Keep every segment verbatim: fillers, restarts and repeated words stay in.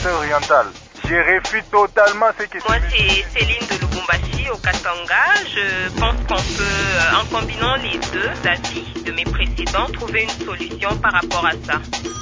Kasai oriental. Je réfute totalement ce que... Moi, c'est Céline de Lubumbashi, au Katanga. Je pense qu'on peut, en combinant les deux avis de mes précédents, trouver une solution par rapport à ça.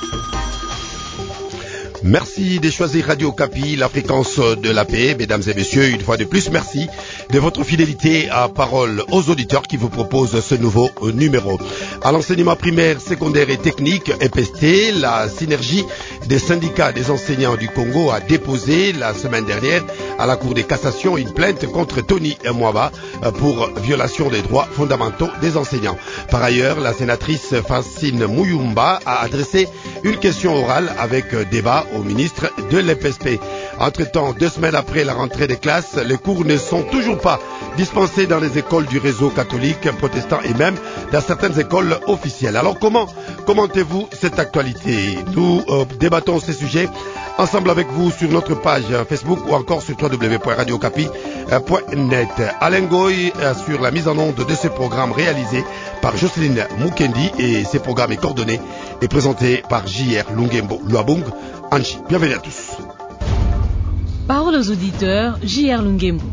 Merci de choisir Radio Okapi, la fréquence de la paix. Mesdames et messieurs, une fois de plus, merci de votre fidélité à Parole aux auditeurs qui vous propose ce nouveau numéro. À l'enseignement primaire, secondaire et technique, E P S T, la synergie des syndicats des enseignants du Congo a déposé la semaine dernière à la Cour de cassation une plainte contre Tony Mwaba pour violation des droits fondamentaux des enseignants. Par ailleurs, la sénatrice Francine Mouyumba a adressé une question orale avec débat au ministre de l'E P S P. Entre-temps, deux semaines après la rentrée des classes, les cours ne sont toujours pas dispensés dans les écoles du réseau catholique, protestant et même dans certaines écoles officielles. Alors comment commentez-vous cette actualité? Nous euh, débattons ces sujets ensemble avec vous sur notre page Facebook ou encore sur w w w point radio okapi point net. Alain Goy sur la mise en onde de ce programme réalisé par Jocelyne Mukendi, et ces programmes est coordonné et présenté par J R Lungembo Luabung Anchi. Bienvenue à tous. Parole aux auditeurs, J R Lungembo.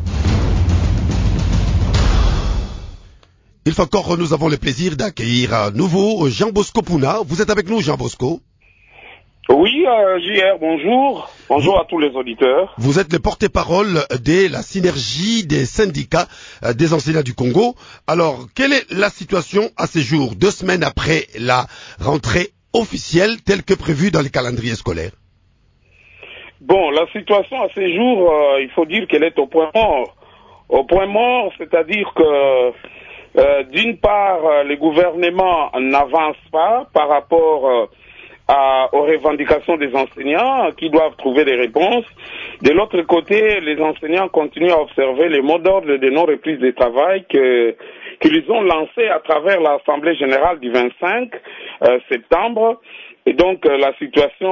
Il faut encore, nous avons le plaisir d'accueillir à nouveau Jean Bosco Pouna. Vous êtes avec nous, Jean Bosco? Oui, euh, J R, bonjour. Bonjour vous, à tous les auditeurs. Vous êtes le porte-parole de la synergie des syndicats euh, des enseignants du Congo. Alors, quelle est la situation à ce jour, deux semaines après la rentrée officielle telle que prévue dans les calendriers scolaires? Bon, la situation à ce jour, euh, il faut dire qu'elle est au point mort. Au point mort, c'est-à-dire que, euh, d'une part, euh, les gouvernements n'avancent pas par rapport... Euh, À, aux revendications des enseignants qui doivent trouver des réponses. De l'autre côté, les enseignants continuent à observer les mots d'ordre de non-reprise de travail que, qu'ils ont lancés à travers l'Assemblée générale du vingt-cinq euh, septembre. Et donc, euh, la situation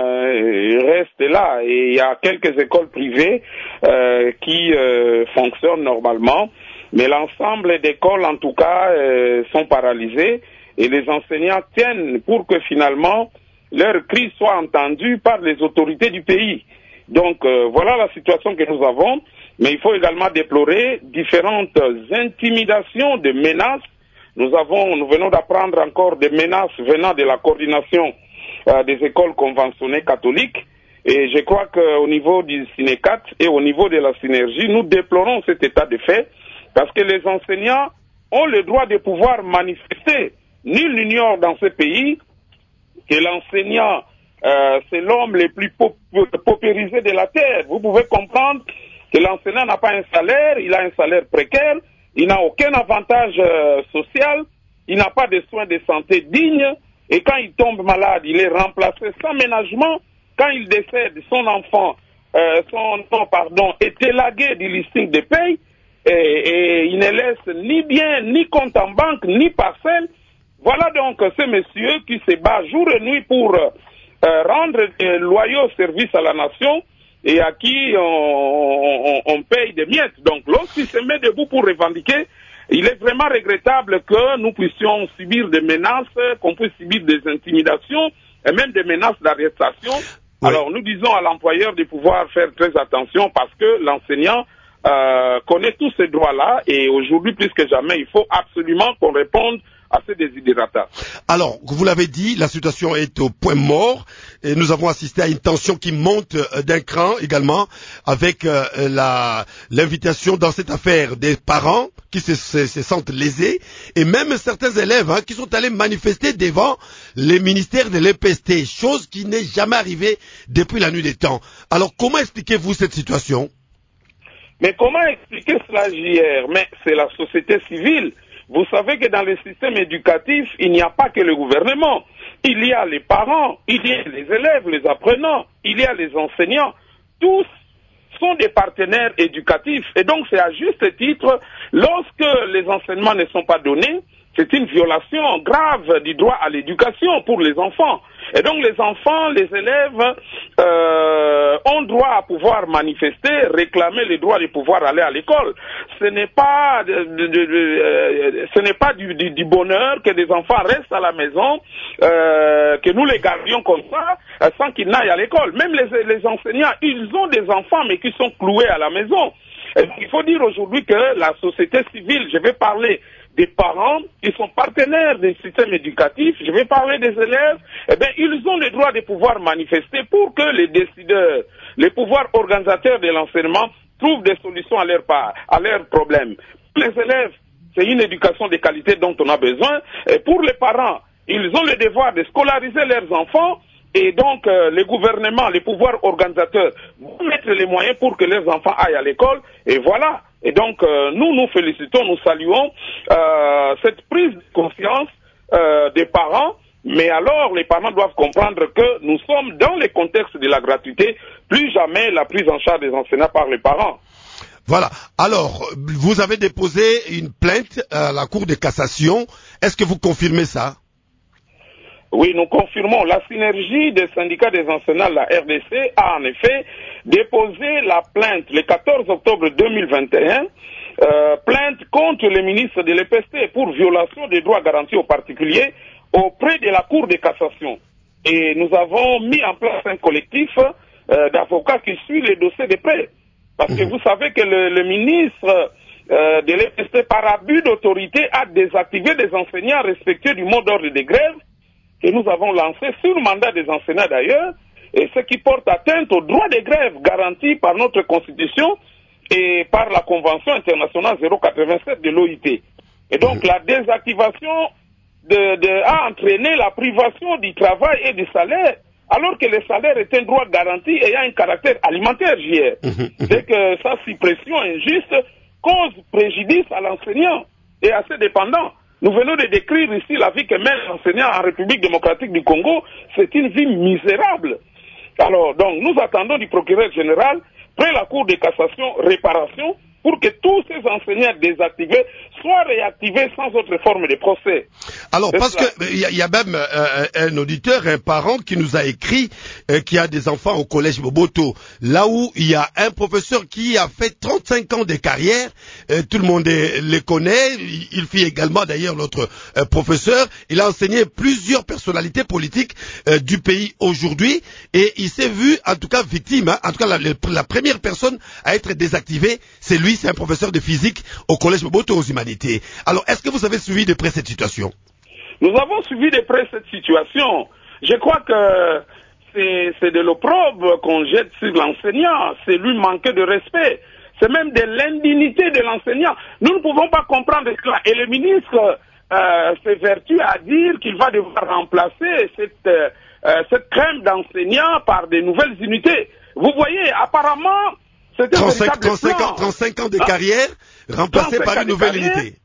euh, reste là. Et il y a quelques écoles privées euh, qui euh, fonctionnent normalement. Mais l'ensemble d'écoles, en tout cas, euh, sont paralysées. Et les enseignants tiennent pour que finalement leur cri soit entendu par les autorités du pays. Donc euh, voilà la situation que nous avons, mais il faut également déplorer différentes intimidations, des menaces. Nous avons, nous venons d'apprendre encore des menaces venant de la coordination euh, des écoles conventionnées catholiques, et je crois qu'au niveau du Sinécat et au niveau de la synergie, nous déplorons cet état de fait, parce que les enseignants ont le droit de pouvoir manifester. Nul n'ignore dans ce pays que l'enseignant, euh, c'est l'homme le plus paupérisé de la terre. Vous pouvez comprendre que l'enseignant n'a pas un salaire, il a un salaire précaire, il n'a aucun avantage euh, social, il n'a pas de soins de santé dignes, et quand il tombe malade, il est remplacé sans ménagement. Quand il décède, son enfant, euh, son nom, pardon, est élagué du listing de paye, et, et il ne laisse ni bien, ni compte en banque, ni parcelle. Voilà donc ce monsieur qui se bat jour et nuit pour euh, rendre de loyaux services à la nation et à qui on, on, on paye des miettes. Donc lorsqu'il se met debout pour revendiquer, il est vraiment regrettable que nous puissions subir des menaces, qu'on puisse subir des intimidations et même des menaces d'arrestation. Oui. Alors nous disons à l'employeur de pouvoir faire très attention parce que l'enseignant euh, connaît tous ces droits-là et aujourd'hui plus que jamais il faut absolument qu'on réponde à ces désidérata. Alors, vous l'avez dit, la situation est au point mort et nous avons assisté à une tension qui monte d'un cran également avec euh, la, l'invitation dans cette affaire des parents qui se, se, se sentent lésés et même certains élèves hein, qui sont allés manifester devant les ministères de l'E P S T, chose qui n'est jamais arrivée depuis la nuit des temps. Alors, comment expliquez-vous cette situation? Mais comment expliquer cela, J R? Mais c'est la société civile. Vous savez que dans le système éducatif, il n'y a pas que le gouvernement. Il y a les parents, il y a les élèves, les apprenants, il y a les enseignants. Tous sont des partenaires éducatifs. Et donc c'est à juste titre, lorsque les enseignements ne sont pas donnés, c'est une violation grave du droit à l'éducation pour les enfants. Et donc les enfants, les élèves euh, ont droit à pouvoir manifester, réclamer le droit de pouvoir aller à l'école. Ce n'est pas, de, de, de, de, ce n'est pas du, du, du bonheur que des enfants restent à la maison, euh, que nous les gardions comme ça, euh, sans qu'ils n'aillent à l'école. Même les, les enseignants, ils ont des enfants mais qui sont cloués à la maison. Et il faut dire aujourd'hui que la société civile, je vais parler des parents, ils sont partenaires des systèmes éducatifs, je vais parler des élèves, eh bien, ils ont le droit de pouvoir manifester pour que les décideurs, les pouvoirs organisateurs de l'enseignement trouvent des solutions à leur part, à leurs problèmes. Pour les élèves, c'est une éducation de qualité dont on a besoin, et pour les parents, ils ont le devoir de scolariser leurs enfants, et donc euh, les gouvernements, les pouvoirs organisateurs vont mettre les moyens pour que leurs enfants aillent à l'école, et voilà. Et donc, euh, nous nous félicitons, nous saluons euh, cette prise de conscience euh, des parents, mais alors les parents doivent comprendre que nous sommes dans le contexte de la gratuité, plus jamais la prise en charge des enseignants par les parents. Voilà. Alors, vous avez déposé une plainte à la Cour de cassation. Est-ce que vous confirmez ça? Oui, nous confirmons. La synergie des syndicats des enseignants, la R D C, a en effet déposé la plainte le quatorze octobre deux mille vingt et un, euh, plainte contre le ministre de l'E P S T pour violation des droits garantis aux particuliers auprès de la Cour de cassation. Et nous avons mis en place un collectif euh, d'avocats qui suit les dossiers de près. Parce que vous savez que le, le ministre euh, de l'E P S T, par abus d'autorité, a désactivé des enseignants respectueux du mot d'ordre de grève que nous avons lancé sur le mandat des enseignants d'ailleurs, et ce qui porte atteinte aux droits de grève garantis par notre Constitution et par la Convention internationale zéro quatre-vingt-sept de l'O I T. Et donc mmh. la désactivation de, de, a entraîné la privation du travail et du salaire, alors que le salaire est un droit garanti ayant un caractère alimentaire, J R. Mmh. C'est que sa suppression injuste cause préjudice à l'enseignant et à ses dépendants. Nous venons de décrire ici la vie que mène l'enseignant en République démocratique du Congo. C'est une vie misérable. Alors, donc, nous attendons du procureur général, près la Cour de cassation, réparation, pour que tous ces enseignants désactivés soient réactivés sans autre forme de procès. Alors, parce qu'il y, y a même euh, un auditeur, un parent qui nous a écrit euh, qui a des enfants au collège Boboto, là où il y a un professeur qui a fait trente-cinq ans de carrière, euh, tout le monde le connaît, il fait également d'ailleurs notre euh, professeur, il a enseigné plusieurs personnalités politiques euh, du pays aujourd'hui, et il s'est vu en tout cas victime, hein, en tout cas la, la première personne à être désactivée, c'est lui. C'est un professeur de physique au collège Mobutu aux humanités. Alors, est-ce que vous avez suivi de près cette situation? Nous avons suivi de près cette situation. Je crois que c'est de l'opprobre qu'on jette sur l'enseignant. C'est lui manquer de respect. C'est même de l'indignité de l'enseignant. Nous ne pouvons pas comprendre cela. Et le ministre euh, s'évertue à dire qu'il va devoir remplacer cette, euh, cette crème d'enseignants par de nouvelles unités. Vous voyez, apparemment... trente-cinq, trente-cinq, ans, trente-cinq ans de carrière, remplacé par une nouvelle unité.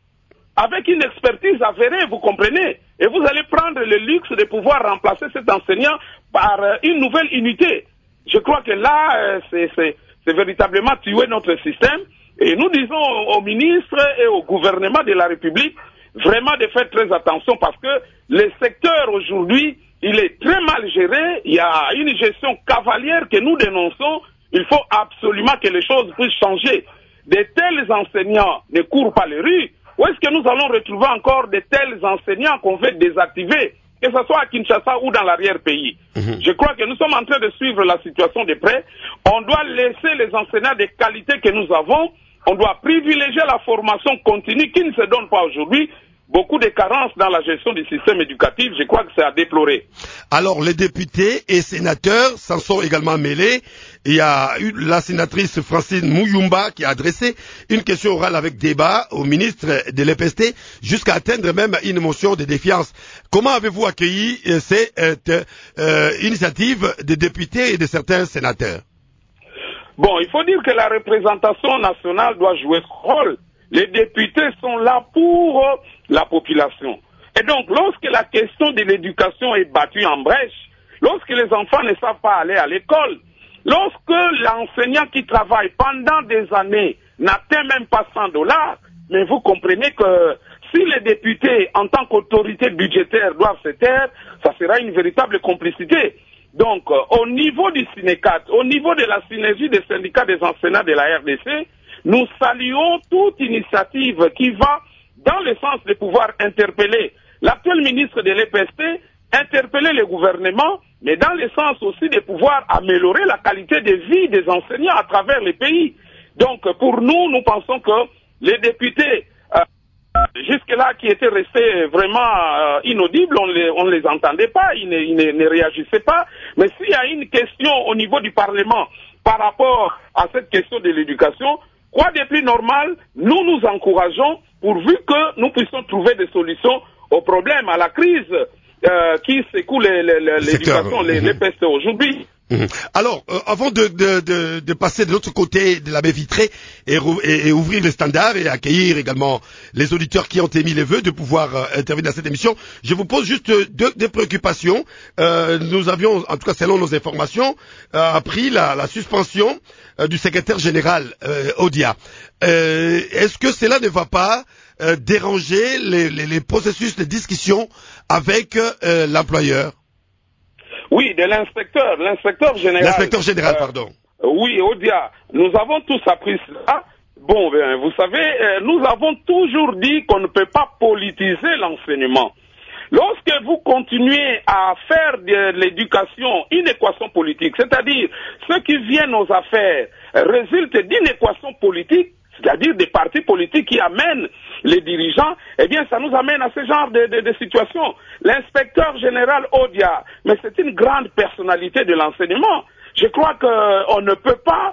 Avec une expertise avérée, vous comprenez. Et vous allez prendre le luxe de pouvoir remplacer cet enseignant par euh, une nouvelle unité. Je crois que là, euh, c'est véritablement tuer notre système. Et nous disons au, au ministre et au gouvernement de la République vraiment de faire très attention parce que le secteur aujourd'hui, il est très mal géré. Il y a une gestion cavalière que nous dénonçons. Il faut absolument que les choses puissent changer. De tels enseignants ne courent pas les rues. Où est-ce que nous allons retrouver encore de tels enseignants qu'on veut désactiver, que ce soit à Kinshasa ou dans l'arrière-pays? Mmh. Je crois que nous sommes en train de suivre la situation de près. On doit laisser les enseignants de qualité que nous avons. On doit privilégier la formation continue qui ne se donne pas aujourd'hui. Beaucoup de carences dans la gestion du système éducatif, je crois que c'est à déplorer. Alors, les députés et sénateurs s'en sont également mêlés. Il y a eu la sénatrice Francine Mouyumba qui a adressé une question orale avec débat au ministre de l'E P S T jusqu'à atteindre même une motion de défiance. Comment avez-vous accueilli cette euh, initiative des députés et de certains sénateurs? Bon, il faut dire que la représentation nationale doit jouer ce rôle. Les députés sont là pour la population. Et donc, lorsque la question de l'éducation est battue en brèche, lorsque les enfants ne savent pas aller à l'école, lorsque l'enseignant qui travaille pendant des années n'atteint même pas cent dollars, mais vous comprenez que si les députés, en tant qu'autorité budgétaire, doivent se taire, ça sera une véritable complicité. Donc, euh, au niveau du Synécat, au niveau de la synergie des syndicats des enseignants de la R D C, nous saluons toute initiative qui va dans le sens de pouvoir interpeller l'actuel ministre de l'E P S T, interpeller le gouvernement, mais dans le sens aussi de pouvoir améliorer la qualité de vie des enseignants à travers le pays. Donc, pour nous, nous pensons que les députés, euh, jusque-là, qui étaient restés vraiment euh, inaudibles, on les, on les entendait pas, ils ne, ils ne, ne réagissaient pas. Mais s'il y a une question au niveau du Parlement par rapport à cette question de l'éducation, quoi de plus normal, nous nous encourageons pourvu que nous puissions trouver des solutions aux problèmes, à la crise euh, qui secoue l'éducation, les, les P S T aujourd'hui. Mmh. Alors, euh, avant de, de, de, de passer de l'autre côté de la baie vitrée et, et, et ouvrir les standards et accueillir également les auditeurs qui ont émis les vœux de pouvoir euh, intervenir dans cette émission, je vous pose juste deux, deux préoccupations. Euh, nous avions, en tout cas selon nos informations, euh, appris la, la suspension euh, du secrétaire général euh, Odia. Euh, Est-ce que cela ne va pas euh, déranger les, les, les processus de discussion avec euh, l'employeur? Oui, de l'inspecteur, l'inspecteur général. L'inspecteur général, euh, pardon. Oui, Odia, nous avons tous appris cela. Bon, ben, vous savez, euh, nous avons toujours dit qu'on ne peut pas politiser l'enseignement. Lorsque vous continuez à faire de l'éducation une équation politique, c'est-à-dire ceux qui viennent aux affaires résultent d'une équation politique, c'est-à-dire des partis politiques qui amènent les dirigeants, eh bien, ça nous amène à ce genre de, de, de situation. L'inspecteur général Odia, mais c'est une grande personnalité de l'enseignement. Je crois qu'on ne peut pas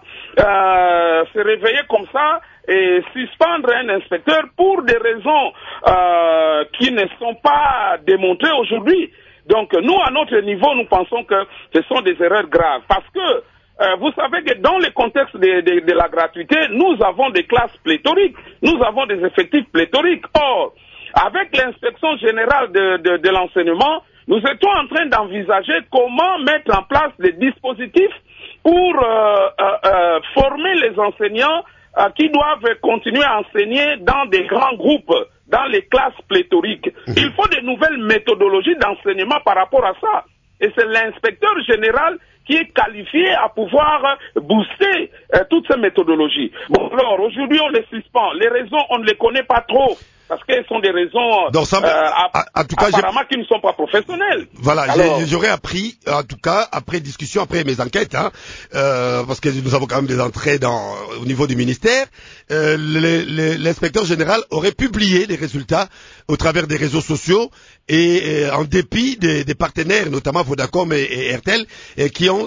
euh, se réveiller comme ça et suspendre un inspecteur pour des raisons euh, qui ne sont pas démontrées aujourd'hui. Donc, nous, à notre niveau, nous pensons que ce sont des erreurs graves. Parce que Euh, vous savez que dans le contexte de, de, de la gratuité, nous avons des classes pléthoriques, nous avons des effectifs pléthoriques. Or, avec l'inspection générale de, de, de l'enseignement, nous étions en train d'envisager comment mettre en place des dispositifs pour euh, euh, euh, former les enseignants euh, qui doivent continuer à enseigner dans des grands groupes, dans les classes pléthoriques. Il faut de nouvelles méthodologies d'enseignement par rapport à ça. Et c'est l'inspecteur général qui est qualifié à pouvoir booster euh, toutes ces méthodologies. Bon, alors, aujourd'hui, on les suspend. Les raisons, on ne les connaît pas trop. Parce qu'elles sont des raisons, Donc, ça, euh, en tout cas, apparemment, qui ne sont pas professionnelles. Voilà, Alors... j'aurais appris, en tout cas, après discussion, après mes enquêtes, hein, euh, parce que nous avons quand même des entrées dans, au niveau du ministère, euh, l'inspecteur général aurait publié les résultats au travers des réseaux sociaux et, et en dépit des, des partenaires, notamment Vodacom et, et R T L, et qui ont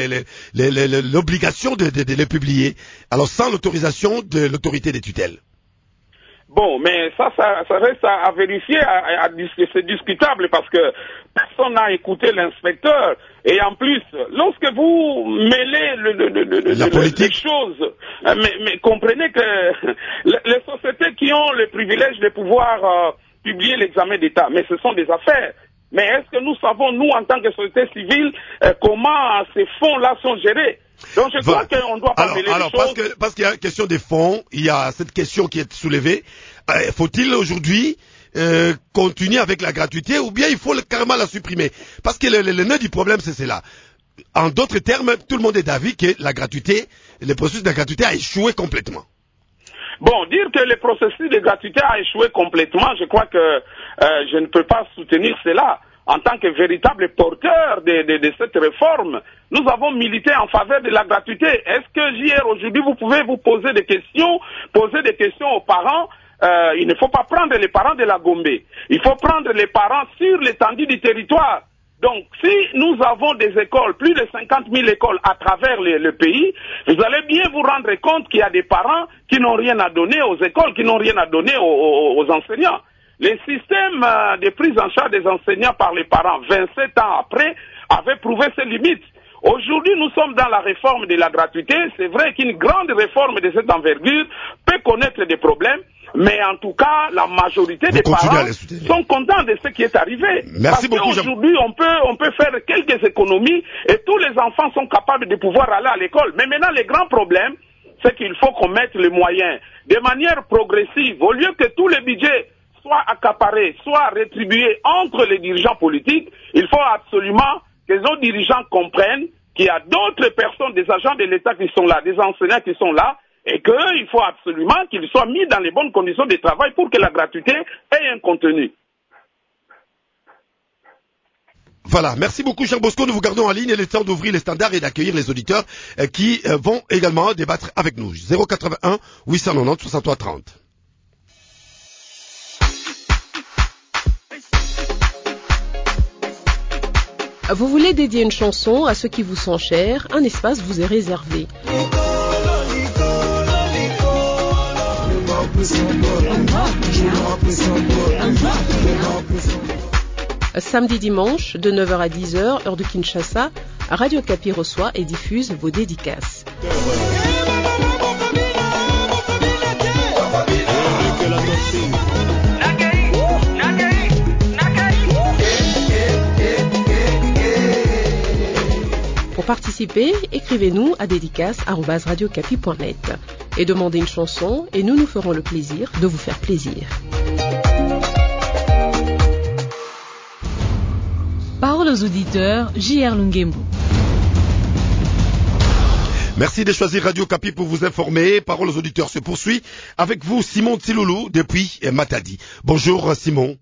l'obligation de, de, de les publier, alors sans l'autorisation de l'autorité des tutelles. Bon, mais ça, ça, ça reste à, à vérifier, à, à, à, c'est discutable parce que personne n'a écouté l'inspecteur. Et en plus, lorsque vous mêlez le, le, le, le, La le, politique. les choses, mais, mais comprenez que les sociétés qui ont le privilège de pouvoir euh, publier l'examen d'État, mais ce sont des affaires. Mais est-ce que nous savons, nous, en tant que société civile, euh, comment ces fonds-là sont gérés? Donc je crois voilà. qu'on ne doit pas alors, mêler alors, les parce choses. Que, parce qu'il y a une question des fonds, il y a cette question qui est soulevée. Euh, faut-il aujourd'hui euh, continuer avec la gratuité ou bien il faut le, carrément la supprimer? Parce que le, le, le nœud du problème, c'est cela. En d'autres termes, tout le monde est d'avis que la gratuité, le processus de la gratuité a échoué complètement. Bon, dire que le processus de gratuité a échoué complètement, je crois que euh, je ne peux pas soutenir cela. En tant que véritable porteur de, de, de cette réforme, nous avons milité en faveur de la gratuité. Est-ce que hier, aujourd'hui, vous pouvez vous poser des questions, poser des questions aux parents? euh, Il ne faut pas prendre les parents de la Gombe. Il faut prendre les parents sur l'étendue du territoire. Donc, si nous avons des écoles, plus de cinquante mille écoles à travers le, le pays, vous allez bien vous rendre compte qu'il y a des parents qui n'ont rien à donner aux écoles, qui n'ont rien à donner aux, aux, aux enseignants. Les systèmes euh, de prise en charge des enseignants par les parents, vingt-sept ans après, avaient prouvé ses limites. Aujourd'hui, nous sommes dans la réforme de la gratuité. C'est vrai qu'une grande réforme de cette envergure peut connaître des problèmes, mais en tout cas, la majorité Vous des parents sont contents de ce qui est arrivé. Merci Parce beaucoup. qu'aujourd'hui, on peut, on peut faire quelques économies et tous les enfants sont capables de pouvoir aller à l'école. Mais maintenant, le grand problème, c'est qu'il faut qu'on mette les moyens de manière progressive. Au lieu que tous les budgets soit accaparé, soit rétribué entre les dirigeants politiques, il faut absolument que nos dirigeants comprennent qu'il y a d'autres personnes, des agents de l'État qui sont là, des enseignants qui sont là, et qu'il faut absolument qu'ils soient mis dans les bonnes conditions de travail pour que la gratuité ait un contenu. Voilà, merci beaucoup cher Bosco, nous vous gardons en ligne et il est temps d'ouvrir les standards et d'accueillir les auditeurs euh, qui euh, vont également débattre avec nous. zéro quatre-vingt-un huit cent quatre-vingt-dix soixante-trois trente. Vous voulez dédier une chanson à ceux qui vous sont chers, un espace vous est réservé. Samedi dimanche, de neuf heures à dix heures, heure de Kinshasa, Radio Kapi reçoit et diffuse vos dédicaces. Pour participer, écrivez-nous à dédicace arobase radiocapi point net et demandez une chanson et nous nous ferons le plaisir de vous faire plaisir. Parole aux auditeurs, J R Lungembo. Merci de choisir Radio Kapi pour vous informer. Parole aux auditeurs se poursuit avec vous, Simon Tsiloulou, depuis Matadi. Bonjour Simon.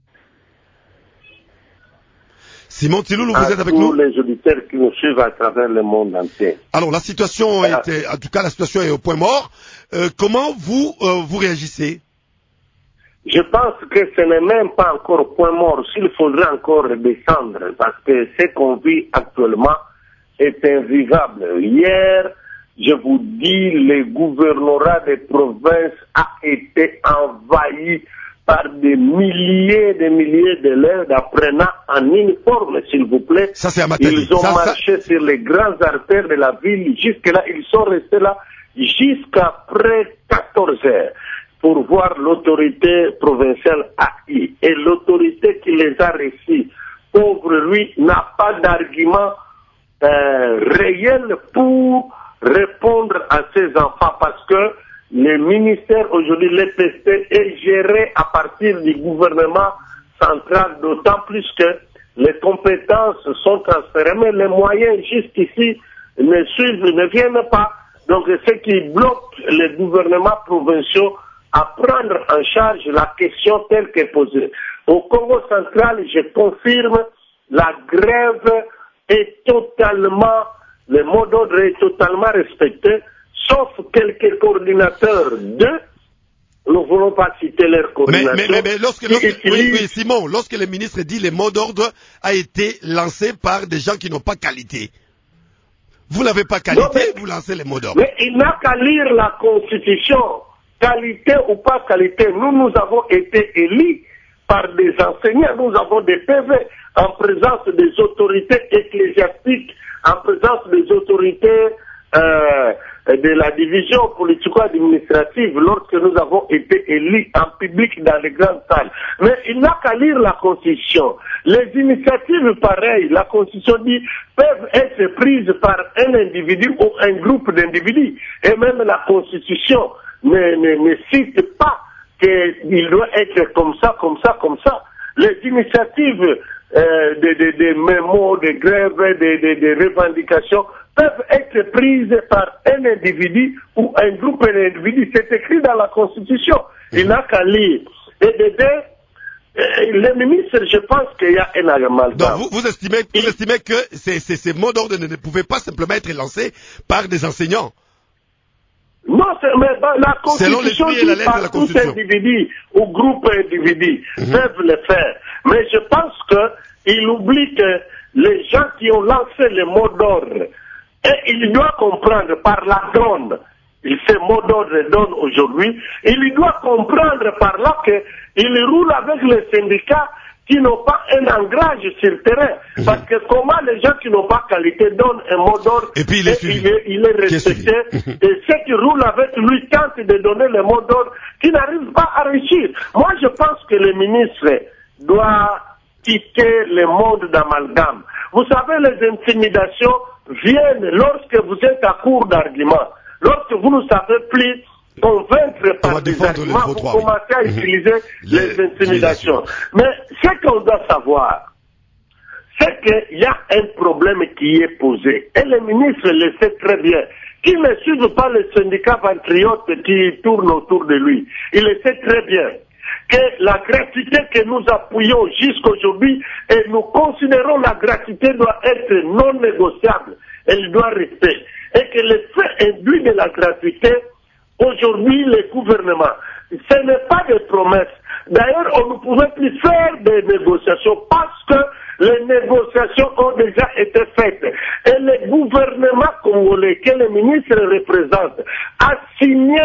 Simon Tsiloulou, vous êtes avec nous? Tous les auditeurs qui nous suivent à travers le monde entier. Alors la situation est, en tout cas la situation est au point mort. Euh, comment vous euh, vous réagissez? Je pense que ce n'est même pas encore au point mort, s'il faudrait encore descendre, parce que ce qu'on vit actuellement est invivable. Hier, je vous dis, le gouvernorat des provinces a été envahi par des milliers et des milliers d'élèves apprenant en uniforme, s'il vous plaît. Ça, c'est à Matadi. Ils ont ça, marché ça... sur les grandes artères de la ville. Jusque-là, ils sont restés là jusqu'après quatorze heures. Pour voir l'autorité provinciale A I. Et l'autorité qui les a reçus, pauvre lui, n'a pas d'argument euh, réel pour répondre à ses enfants parce que le ministère aujourd'hui, l'E P C, est géré à partir du gouvernement central, d'autant plus que les compétences sont transférées, mais les moyens jusqu'ici ne suivent, ne viennent pas. Donc ce qui bloque les gouvernements provinciaux à prendre en charge la question telle qu'elle est posée. Au Congo central, je confirme, la grève est totalement, le mot d'ordre est totalement respecté, sauf quelques coordinateurs de, nous ne voulons pas citer leurs coordinateurs. Mais, mais, mais, mais lorsque, lorsque utilisent... oui, oui, Simon, lorsque le ministre dit le mot d'ordre a été lancé par des gens qui n'ont pas qualité. Vous n'avez pas qualité, non, mais, vous lancez les mots d'ordre. Mais il n'a qu'à lire la Constitution. Qualité ou pas qualité, nous, nous avons été élus par des enseignants, nous avons des P V en présence des autorités ecclésiastiques, en présence des autorités euh, de la division politico-administrative, lorsque nous avons été élus en public dans les grandes salles. Mais il n'a qu'à lire la Constitution. Les initiatives pareilles, la Constitution dit, peuvent être prises par un individu ou un groupe d'individus. Et même la Constitution Ne, ne, ne cite pas qu'il doit être comme ça, comme ça, comme ça. Les initiatives euh, de, de, de mémos, de grèves, de, de, de revendications peuvent être prises par un individu ou un groupe d'individus. C'est écrit dans la Constitution. Il n'a qu'à lire. Et de deux, euh, les ministres, je pense qu'il y a un amalgame. Donc vous, vous, estimez, vous estimez que ces, ces, ces mots d'ordre ne, ne pouvaient pas simplement être lancés par des enseignants? Non, mais la Constitution dit par tous individus ou groupes individus mm-hmm. peuvent le faire. Mais je pense qu'il oublie que les gens qui ont lancé le mot d'ordre, et il doit comprendre par la donne, il fait mot d'ordre donne aujourd'hui, il doit comprendre par là qu'il roule avec les syndicats qui n'ont pas un ancrage sur le terrain. Mmh. Parce que comment les gens qui n'ont pas qualité donnent un mot d'ordre et puis il est, et il est, il est respecté mmh. et ceux qui roulent avec lui tentent de donner le mot d'ordre qui n'arrivent pas à réussir. Moi je pense que le ministre doit quitter le monde d'amalgame. Vous savez, les intimidations viennent lorsque vous êtes à court d'arguments, lorsque vous ne savez plus convaincre par des arguments pour commencer à utiliser mmh. les, les intimidations. Mais ce qu'on doit savoir, c'est qu'il y a un problème qui est posé. Et le ministre le sait très bien. Qu'il ne suive pas les syndicats patriotes qui tournent autour de lui. Il le sait très bien que la gratuité que nous appuyons jusqu'aujourd'hui, et nous considérons la gratuité doit être non négociable. Elle doit rester. Et que le fait induit de la gratuité, aujourd'hui, le gouvernement, ce n'est pas des promesses. D'ailleurs, on ne pouvait plus faire des négociations parce que les négociations ont déjà été faites. Et le gouvernement congolais que le ministre représente a signé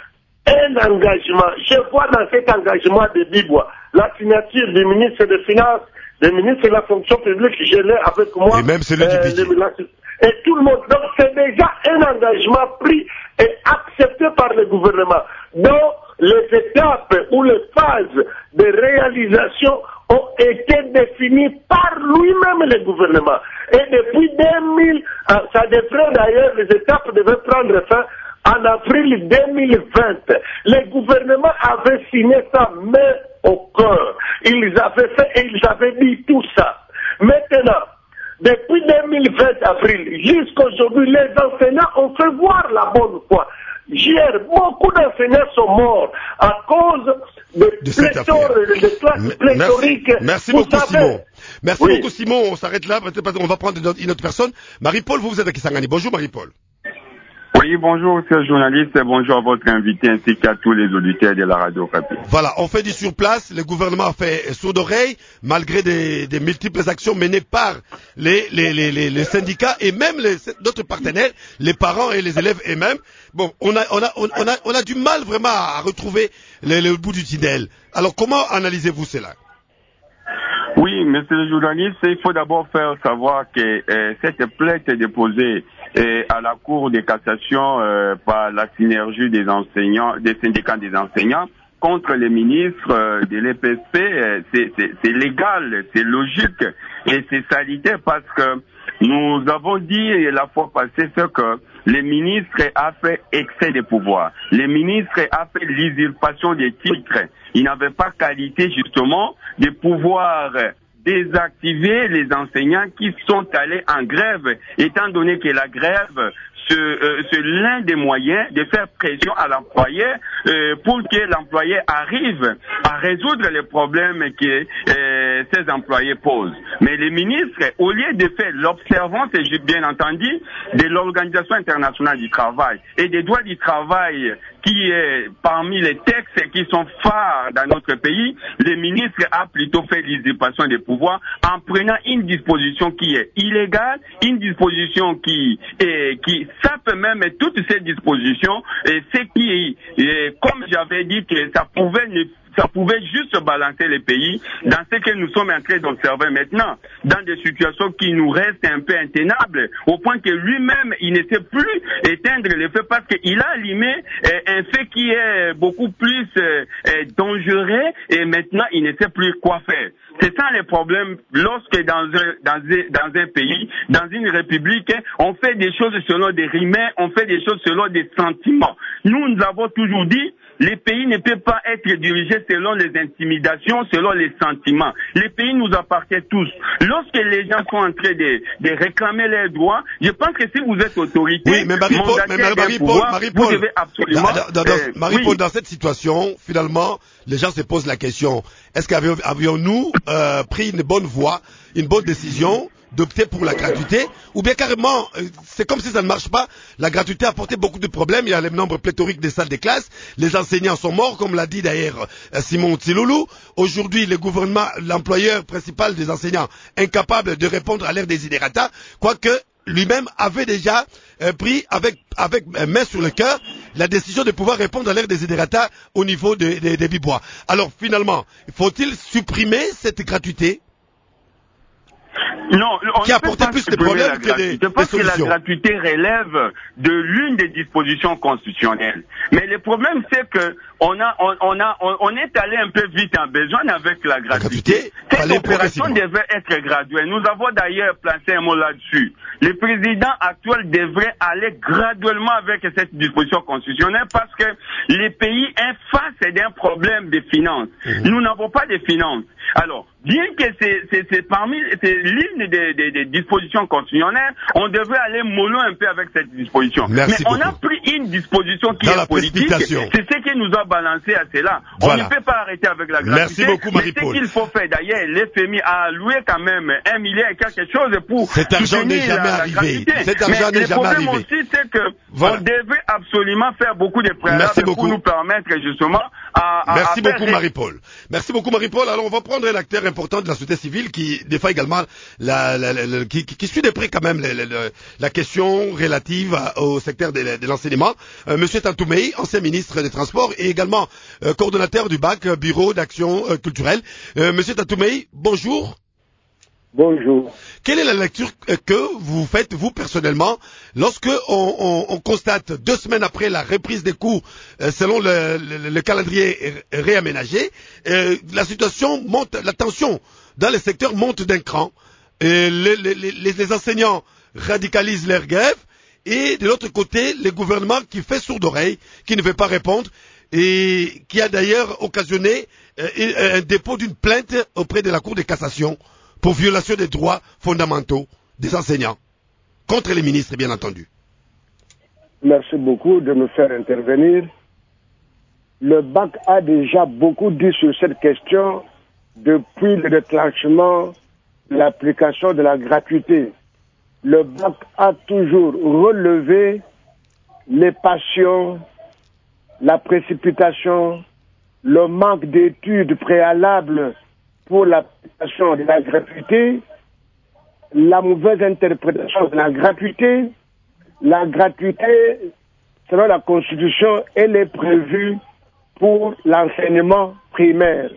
un engagement. Je vois dans cet engagement de Bibois la signature du ministre des Finances, du ministre de la fonction publique, je l'ai avec moi. Et même celui du budget. Et tout le monde. Donc c'est déjà un engagement pris et accepté par le gouvernement. Donc les étapes ou les phases de réalisation ont été définies par lui-même le gouvernement. Et depuis deux mille, ça devrait d'ailleurs, les étapes devaient prendre fin en avril deux mille vingt. Le gouvernement avait signé ça main au cœur. Ils avaient fait et ils avaient dit tout ça. Maintenant, depuis deux mille vingt avril jusqu'à aujourd'hui, les enseignants ont fait voir la bonne foi. Hier, beaucoup d'enseignants sont morts à cause de, de pléthore, de classes pléthoriques. Merci, merci beaucoup, Simon. Merci oui. beaucoup, Simon. On s'arrête là. On va prendre une autre personne. Marie-Paul, vous, vous êtes à Kisangani. Bonjour, Marie-Paul. Oui, bonjour, c'est le journaliste, et bonjour à votre invité ainsi qu'à tous les auditeurs de la Radio Capi. Voilà, on fait du surplace, le gouvernement a fait sourd oreille, malgré des, des multiples actions menées par les, les, les, les, les syndicats et même les, d'autres partenaires, les parents et les élèves eux-mêmes. Bon, on a, on a, on a, on a du mal vraiment à retrouver le, le bout du tunnel. Alors, comment analysez-vous cela? Oui, monsieur le journaliste, il faut d'abord faire savoir que euh, cette plainte est déposée euh, à la Cour de cassation euh, par la synergie des enseignants, des syndicats des enseignants contre les ministres euh, de l'E P S P. Euh, c'est, c'est, c'est légal, c'est logique et c'est sanitaire parce que nous avons dit la fois passée ce que les ministres a fait excès de pouvoir. Les ministres a fait l'usurpation des titres. Ils n'avaient pas qualité justement de pouvoir désactiver les enseignants qui sont allés en grève, étant donné que la grève c'est euh, l'un des moyens de faire pression à l'employeur euh, pour que l'employeur arrive à résoudre les problèmes que euh, ces employés posent. Mais les ministres, au lieu de faire l'observance, et j'ai bien entendu, de l'Organisation internationale du travail et des droits du travail qui est parmi les textes qui sont phares dans notre pays, les ministres a plutôt fait l'usurpation des pouvoirs en prenant une disposition qui est illégale, une disposition qui est, qui sape même toutes ces dispositions, et ce qui, et comme j'avais dit que ça pouvait ne ça pouvait juste balancer les pays dans ce que nous sommes en train d'observer maintenant, dans des situations qui nous restent un peu intenables, au point que lui-même, il ne sait plus éteindre les feux parce qu'il a allumé euh, un fait qui est beaucoup plus euh, dangereux et maintenant, il ne sait plus quoi faire. C'est ça le problème lorsque dans un, dans un, dans un pays, dans une république, on fait des choses selon des rimes, on fait des choses selon des sentiments. Nous, nous avons toujours dit, les pays ne peuvent pas être dirigés selon les intimidations, selon les sentiments. Les pays nous appartiennent tous. Lorsque les gens sont en train de, de réclamer leurs droits, je pense que si vous êtes autorité, oui, mais Marie-Paul, mais Marie-Paul, pouvoir, Marie-Paul, vous devez absolument... Dans, dans, dans, euh, Marie-Paul, oui. Dans cette situation, finalement, les gens se posent la question, est-ce qu'avions-nous euh, pris une bonne voie, une bonne décision d'opter pour la gratuité, ou bien carrément, c'est comme si ça ne marche pas, la gratuité a apporté beaucoup de problèmes, il y a le nombre pléthorique des salles de classe, les enseignants sont morts, comme l'a dit d'ailleurs Simon Tsiloulou. Aujourd'hui, le gouvernement, l'employeur principal des enseignants, incapable de répondre à leurs desiderata, quoique lui-même avait déjà euh, pris avec, avec euh, main sur le cœur la décision de pouvoir répondre à leurs desiderata au niveau des de, de Bibois. Alors finalement, faut-il supprimer cette gratuité? Non, on qui a apporté plus de problèmes que des, Je pense des que la gratuité relève de l'une des dispositions constitutionnelles. Mais le problème, c'est que on a, on, on a, on, on est allé un peu vite en besoin avec la gratuité. Cette opération devait être graduelle. Nous avons d'ailleurs placé un mot là-dessus. le président actuel devrait aller graduellement avec cette disposition constitutionnelle parce que les pays est face d'un problème de finances. Mmh. Nous n'avons pas de finances. Alors, bien que c'est, c'est, c'est parmi c'est l'une des, des, des dispositions constitutionnelles, on devrait aller mollo un peu avec cette disposition. Merci Mais on beaucoup. a pris une disposition qui Dans est politique. C'est ce qui nous a balancé à cela. Voilà. On ne peut pas arrêter avec la gratuité. Merci beaucoup, Marie-Paul. Mais ce qu'il faut faire, d'ailleurs, l'F M I a alloué quand même un milliard et quelque chose pour cet argent n'est jamais la, arrivé. La Cet argent n'est jamais arrivé. Le problème aussi, c'est que voilà. on devait absolument faire beaucoup de préalables pour nous permettre justement à, à Merci à beaucoup, faire... Marie-Paul. Merci beaucoup, Marie-Paul. Alors, on va prendre un acteur important de la société civile qui défend également la, la, la, la qui, qui suit de près quand même la, la, la, la question relative au secteur de, de l'enseignement. Euh, Monsieur Tantoumei, ancien ministre des Transports et également euh, coordonnateur du B A C, Bureau d'action euh, culturelle. Euh, Monsieur Tantoumei, bonjour. Bonjour. Quelle est la lecture que vous faites, vous, personnellement, lorsque on, on, on constate, deux semaines après la reprise des cours, euh, selon le, le, le calendrier réaménagé, euh, la situation monte, la tension dans les secteurs monte d'un cran, et les, les, les, les enseignants radicalisent leur grève, et de l'autre côté, le gouvernement qui fait sourde oreille, qui ne veut pas répondre, et qui a d'ailleurs occasionné euh, un dépôt d'une plainte auprès de la Cour de cassation pour violation des droits fondamentaux des enseignants, contre les ministres, bien entendu. Merci beaucoup de me faire intervenir. Le B A C a déjà beaucoup dit sur cette question depuis le déclenchement de l'application de la gratuité. Le B A C a toujours relevé les passions, la précipitation, le manque d'études préalables pour l'application de la gratuité, la mauvaise interprétation de la gratuité. La gratuité, selon la Constitution, elle est prévue pour l'enseignement primaire,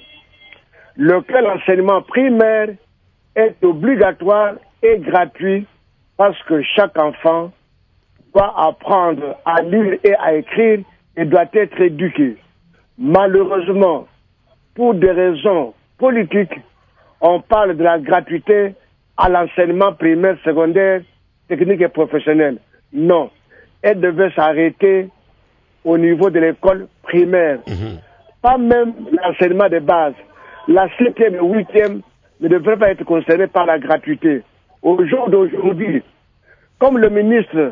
lequel enseignement primaire est obligatoire et gratuit parce que chaque enfant doit apprendre à lire et à écrire et doit être éduqué. Malheureusement, pour des raisons politique, on parle de la gratuité à l'enseignement primaire, secondaire, technique et professionnel. Non, elle devait s'arrêter au niveau de l'école primaire. Mmh. Pas même l'enseignement de base. La septième et huitième ne devraient pas être concernés par la gratuité. Au jour d'aujourd'hui, comme le ministre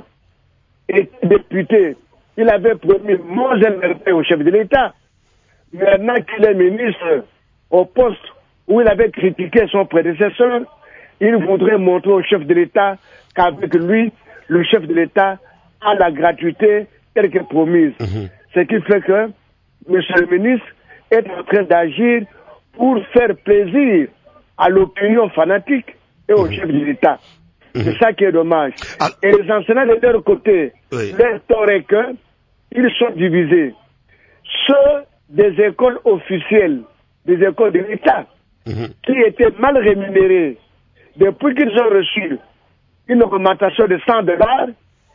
était député, il avait promis mon émerveil au chef de l'État. Maintenant qu'il est ministre, au poste où il avait critiqué son prédécesseur, il voudrait montrer au chef de l'État qu'avec lui, le chef de l'État a la gratuité telle que promise. Mmh. Ce qui fait que M. le ministre est en train d'agir pour faire plaisir à l'opinion fanatique et au mmh. chef de l'État. Mmh. C'est ça qui est dommage. Ah. Et les enseignants de leur côté, oui. leur tort est qu'ils sont divisés. Ceux des écoles officielles, des écoles de l'État, mmh. qui étaient mal rémunérés depuis qu'ils ont reçu une augmentation de cent dollars,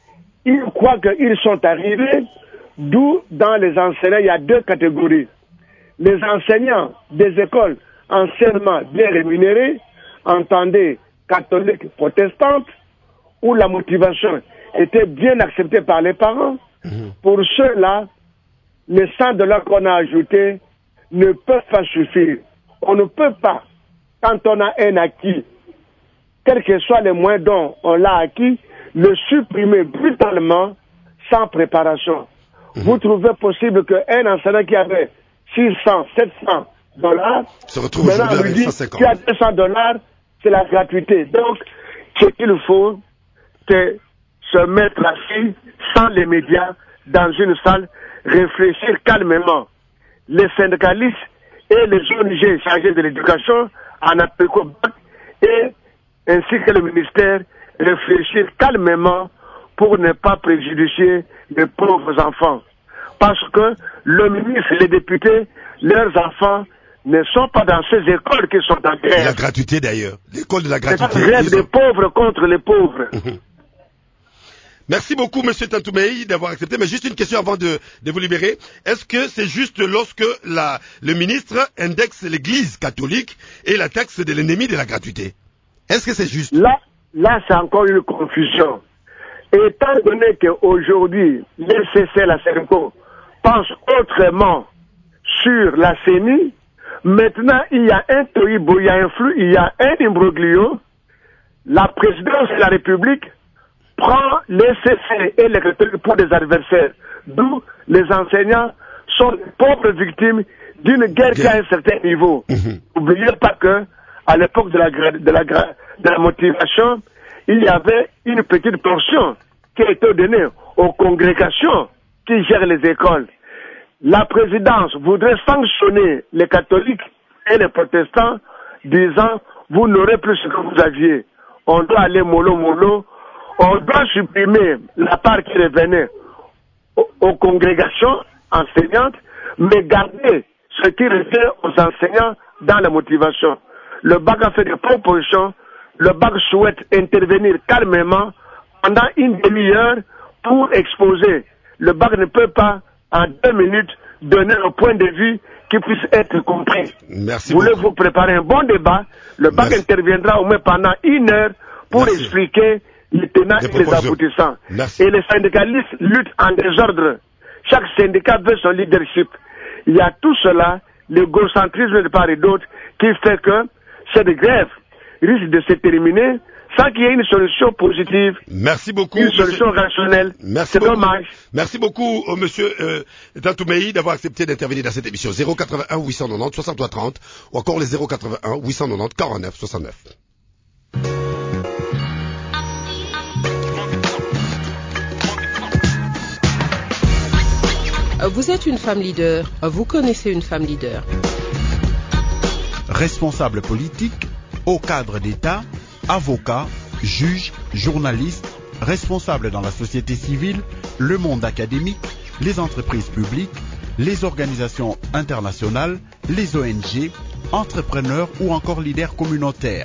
ils croient qu'ils sont arrivés, d'où dans les enseignants, il y a deux catégories. Les enseignants des écoles anciennement bien rémunérés, entendez, catholiques, protestantes, où la motivation était bien acceptée par les parents. Mmh. Pour ceux-là, les cent dollars qu'on a ajoutés ne peuvent pas suffire. On ne peut pas, quand on a un acquis, quels que soient les moyens dont on l'a acquis, le supprimer brutalement sans préparation. Mmh. Vous trouvez possible qu'un enseignant qui avait six cents, sept cents dollars, se retrouve aujourd'hui avec cent cinquante. Qui a deux cents dollars, c'est la gratuité. Donc, ce qu'il faut, c'est se mettre assis, sans les médias, dans une salle, réfléchir calmement. Les syndicalistes et les O N G chargés de l'éducation en appliquent au B A C et ainsi que le ministère réfléchir calmement pour ne pas préjudicer les pauvres enfants. Parce que le ministre et les députés, leurs enfants, ne sont pas dans ces écoles qui sont en grève. La gratuité d'ailleurs. L'école de la gratuité. C'est la grève des pauvres contre les pauvres. Merci beaucoup, Monsieur Tantoumei, d'avoir accepté. Mais juste une question avant de, de vous libérer. Est-ce que c'est juste lorsque la, le ministre indexe l'Église catholique et la taxe de l'ennemi de la gratuité? Est-ce que c'est juste? Là, là c'est encore une confusion. Étant donné qu'aujourd'hui, l'L C C, la SENCO, pense autrement sur la C E N I, maintenant il y a un toibo, il y a un flux, il y a un imbroglio. La présidence de la République prend les C C et les catholiques pour des adversaires, d'où les enseignants sont les pauvres victimes d'une guerre qui a un certain niveau. N'oubliez pas que à l'époque de la, de, la, de la motivation, il y avait une petite portion qui a été donnée aux congrégations qui gèrent les écoles. La présidence voudrait sanctionner les catholiques et les protestants, disant vous n'aurez plus ce que vous aviez. On doit aller mollo mollo. On doit supprimer la part qui revenait aux, aux congrégations enseignantes, mais garder ce qui revient aux enseignants dans la motivation. Le B A C a fait des propositions. Le B A C souhaite intervenir calmement pendant une demi-heure pour exposer. Le B A C ne peut pas, en deux minutes, donner un point de vue qui puisse être compris. Merci Voulez-vous beaucoup. préparer un bon débat? Le B A C Merci. interviendra au moins pendant une heure pour Merci. expliquer les tenants et les aboutissants. Merci. Et les syndicalistes luttent en désordre. Chaque syndicat veut son leadership. Il y a tout cela, l'égocentrisme de part et d'autre, qui fait que cette grève risque de se terminer sans qu'il y ait une solution positive. Merci beaucoup. Une solution monsieur... rationnelle. Merci C'est beaucoup. dommage. Merci beaucoup, euh, monsieur euh, Tantoumeï, d'avoir accepté d'intervenir dans cette émission. zéro quatre-vingt-un huit cent quatre-vingt-dix soixante-trois trente ou encore les zéro quatre-vingt-un huit cent quatre-vingt-dix quarante-neuf soixante-neuf. Vous êtes une femme leader, vous connaissez une femme leader. Responsable politique, haut cadre d'État, avocat, juge, journaliste, responsable dans la société civile, le monde académique, les entreprises publiques, les organisations internationales, les O N G, entrepreneurs ou encore leaders communautaires.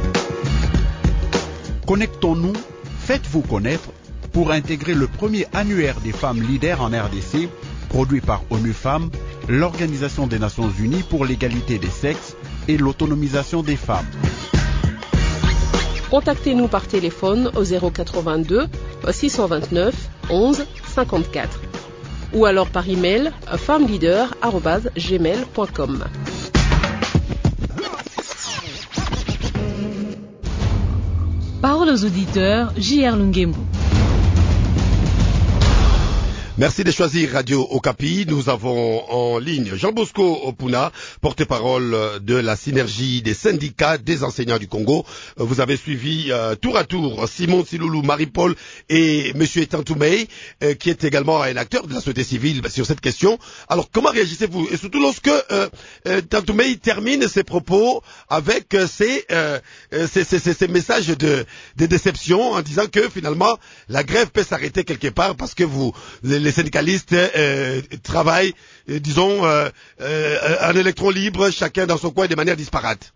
Connectons-nous, faites-vous connaître pour intégrer le premier annuaire des femmes leaders en R D C, produit par ONU Femmes, l'Organisation des Nations Unies pour l'égalité des sexes et l'autonomisation des femmes. Contactez-nous par téléphone au zéro quatre-vingt-deux six cent vingt-neuf onze cinquante-quatre ou alors par email femmeleader arobase gmail point com. Parole aux auditeurs, J R Lungembu. Merci de choisir Radio Okapi. Nous avons en ligne Jean Bosco Opuna, porte-parole de la synergie des syndicats des enseignants du Congo. Vous avez suivi euh, tour à tour Simon Siloulou, Marie-Paul et Monsieur Tantoumeï, euh, qui est également un acteur de la société civile sur cette question. Alors, comment réagissez-vous? Et surtout lorsque euh, euh, Tantoumeï termine ses propos avec euh, ces, euh, ces, ces, ces, ces messages de, de déception en disant que finalement la grève peut s'arrêter quelque part parce que vous les syndicalistes euh, travaillent, euh, disons, euh, euh, en électron libre, chacun dans son coin de manière disparate.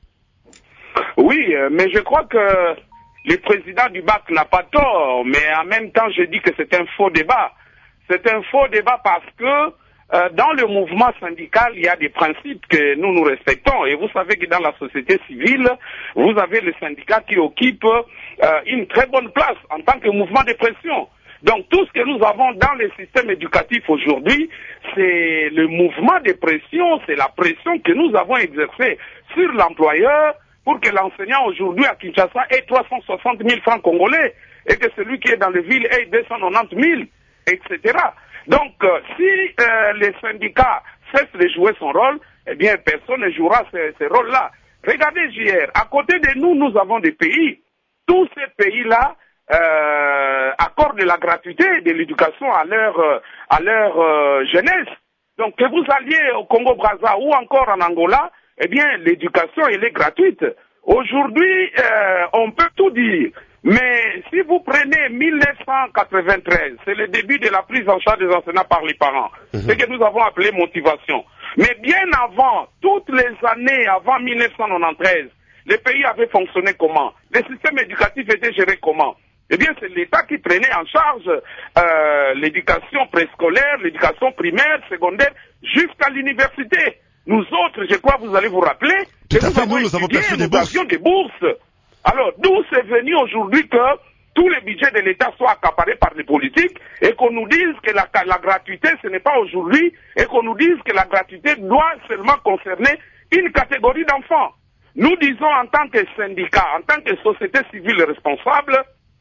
Oui, euh, mais je crois que le président du B A C n'a pas tort, mais en même temps, je dis que c'est un faux débat. C'est un faux débat parce que euh, dans le mouvement syndical, il y a des principes que nous nous respectons. Et vous savez que dans la société civile, vous avez le syndicat qui occupe euh, une très bonne place en tant que mouvement de pression. Donc tout ce que nous avons dans le système éducatif aujourd'hui, c'est le mouvement de pression, c'est la pression que nous avons exercée sur l'employeur pour que l'enseignant aujourd'hui à Kinshasa ait trois cent soixante mille francs congolais et que celui qui est dans les villes ait deux cent quatre-vingt-dix mille, et cetera. Donc euh, si euh, les syndicats cessent de jouer son rôle, eh bien personne ne jouera ce, ce rôle-là. Regardez J R, à côté de nous, nous avons des pays. Tous ces pays-là Euh, accordent la gratuité de l'éducation à leur euh, à leur euh, jeunesse. Donc que vous alliez au Congo-Brazza ou encore en Angola, eh bien l'éducation elle est gratuite. Aujourd'hui, euh, on peut tout dire, mais si vous prenez mille neuf cent quatre-vingt-treize, c'est le début de la prise en charge des enseignants par les parents, mmh. ce que nous avons appelé motivation. Mais bien avant, toutes les années avant mille neuf cent quatre-vingt-treize, les pays avaient fonctionné comment? Le système éducatif était géré comment? Eh bien, c'est l'État qui prenait en charge euh, l'éducation préscolaire, l'éducation primaire, secondaire, jusqu'à l'université. Nous autres, je crois, vous allez vous rappeler, Tout que à nous fait, avons nous, nous avons étudié, perçu nous des bourses. avions des bourses. Alors, d'où c'est venu aujourd'hui que tous les budgets de l'État soient accaparés par les politiques et qu'on nous dise que la, la gratuité, ce n'est pas aujourd'hui, et qu'on nous dise que la gratuité doit seulement concerner une catégorie d'enfants. Nous disons en tant que syndicat, en tant que société civile responsable,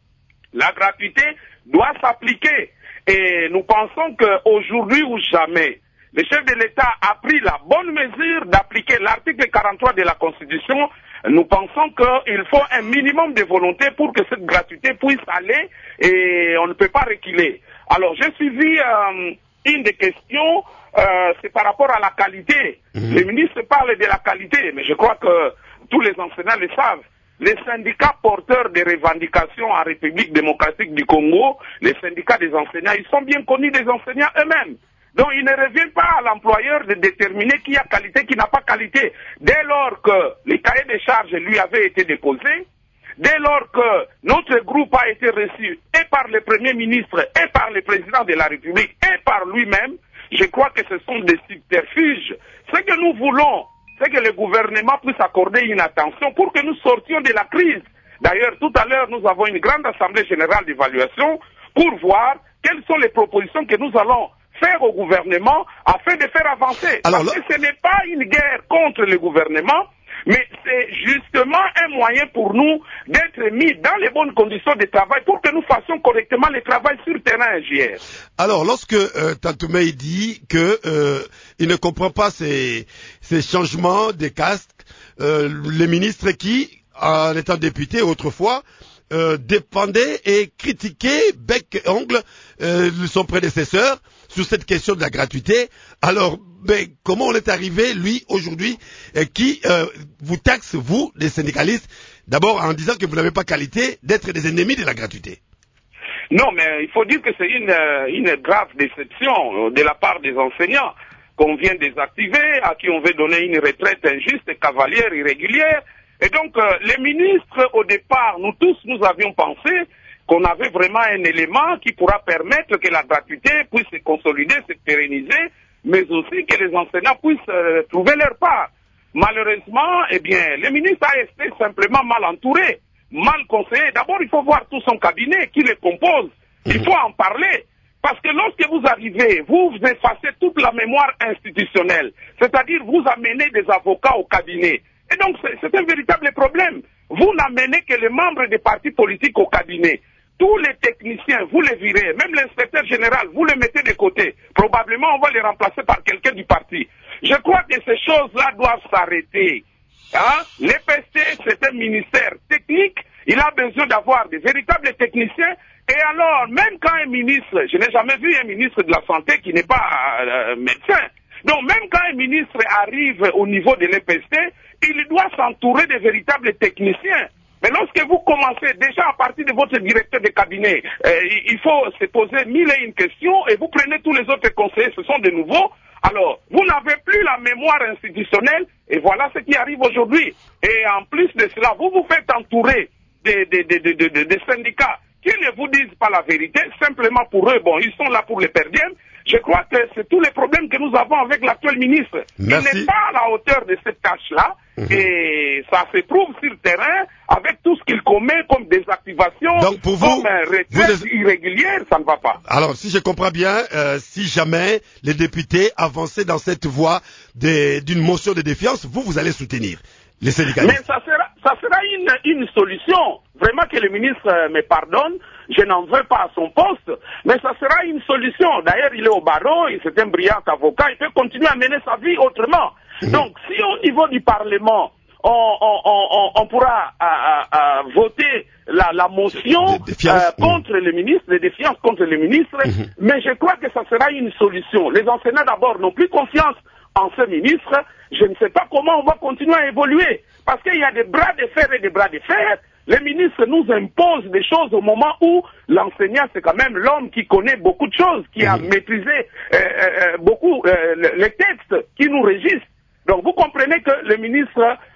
la gratuité doit s'appliquer. Et nous pensons qu'aujourd'hui ou jamais, le chef de l'État a pris la bonne mesure d'appliquer l'article quarante-trois de la Constitution. Nous pensons qu'il faut un minimum de volonté pour que cette gratuité puisse aller et on ne peut pas reculer. Alors, j'ai suivi euh, une des questions, euh, c'est par rapport à la qualité. Mmh. Le ministre parle de la qualité, mais je crois que tous les enseignants le savent. Les syndicats porteurs des revendications en République démocratique du Congo, les syndicats des enseignants, ils sont bien connus des enseignants eux-mêmes. Donc il ne revient pas à l'employeur de déterminer qui a qualité, qui n'a pas qualité. Dès lors que les cahiers de charges lui avaient été déposés, dès lors que notre groupe a été reçu et par le Premier ministre, et par le Président de la République, et par lui-même, je crois que ce sont des subterfuges. Ce que nous voulons, c'est que le gouvernement puisse accorder une attention pour que nous sortions de la crise. D'ailleurs, tout à l'heure, nous avons une grande assemblée générale d'évaluation pour voir quelles sont les propositions que nous allons faire au gouvernement afin de faire avancer. Alors, parce que ce n'est pas une guerre contre le gouvernement, mais c'est justement un moyen pour nous d'être mis dans les bonnes conditions de travail pour que nous fassions correctement le travail sur le terrain, J R. Alors, lorsque euh, Tantoumé dit que euh, il ne comprend pas ces, ces changements des castes, euh, les ministres qui, en étant députés autrefois, euh, défendaient et critiquaient bec et ongle euh, son prédécesseur sur cette question de la gratuité. Alors, ben, comment on est arrivé, lui, aujourd'hui, euh, qui euh, vous taxe, vous, les syndicalistes, d'abord en disant que vous n'avez pas qualité d'être des ennemis de la gratuité? Non, mais il faut dire que c'est une, une grave déception de la part des enseignants qu'on vient désactiver, à qui on veut donner une retraite injuste, cavalière, irrégulière. Et donc, euh, les ministres, au départ, nous tous, nous avions pensé qu'on avait vraiment un élément qui pourra permettre que la gratuité puisse se consolider, se pérenniser, mais aussi que les enseignants puissent euh, trouver leur part. Malheureusement, eh bien, le ministre a été simplement mal entouré, mal conseillé. D'abord, il faut voir tout son cabinet, qui le compose. Il faut en parler. Parce que lorsque vous arrivez, vous, vous effacez toute la mémoire institutionnelle. C'est-à-dire, vous amenez des avocats au cabinet. Et donc, c'est un véritable problème. Vous n'amenez que les membres des partis politiques au cabinet. Tous les techniciens, vous les virez, même l'inspecteur général, vous les mettez de côté. Probablement, on va les remplacer par quelqu'un du parti. Je crois que ces choses-là doivent s'arrêter. Hein? L'E P S T, c'est un ministère technique. Il a besoin d'avoir des véritables techniciens. Et alors, même quand un ministre, je n'ai jamais vu un ministre de la Santé qui n'est pas euh, médecin. Donc, même quand un ministre arrive au niveau de l'E P S T, il doit s'entourer de véritables techniciens. Mais lorsque vous commencez déjà à partir de votre directeur de cabinet, euh, il faut se poser mille et une questions et vous prenez tous les autres conseillers, ce sont de nouveaux. Alors, vous n'avez plus la mémoire institutionnelle et voilà ce qui arrive aujourd'hui. Et en plus de cela, vous vous faites entourer des, des, des, des, des, des syndicats qui ne vous disent pas la vérité, simplement pour eux, bon, ils sont là pour les perdièmes. Je crois que c'est tous les problèmes que nous avons avec l'actuel ministre. Merci. Il n'est pas à la hauteur de cette tâche-là, mmh. et ça se trouve sur le terrain avec tout ce qu'il commet comme désactivation, donc pour vous, comme retraite vous... irrégulière, ça ne va pas. Alors, si je comprends bien, euh, si jamais les députés avançaient dans cette voie d'une motion de défiance, vous, vous allez soutenir les syndicalistes. Mais ça sera, ça sera une, une solution. Vraiment que le ministre me pardonne, je n'en veux pas à son poste, mais ça sera une solution. D'ailleurs, il est au barreau, c'est un brillant avocat, il peut continuer à mener sa vie autrement. Mmh. Donc, si au niveau du Parlement, on, on, on, on pourra à, à, à voter la, la motion de euh, contre mmh. le ministre, de défiance contre le ministre, mmh. mais je crois que ça sera une solution. Les enseignants d'abord n'ont plus confiance en ce ministre. Je ne sais pas comment on va continuer à évoluer, parce qu'il y a des bras de fer et des bras de fer. Les ministres nous imposent des choses au moment où l'enseignant, c'est quand même l'homme qui connaît beaucoup de choses, qui a mmh. maîtrisé euh, euh, beaucoup euh, les textes qui nous régissent. Donc vous comprenez que le ministre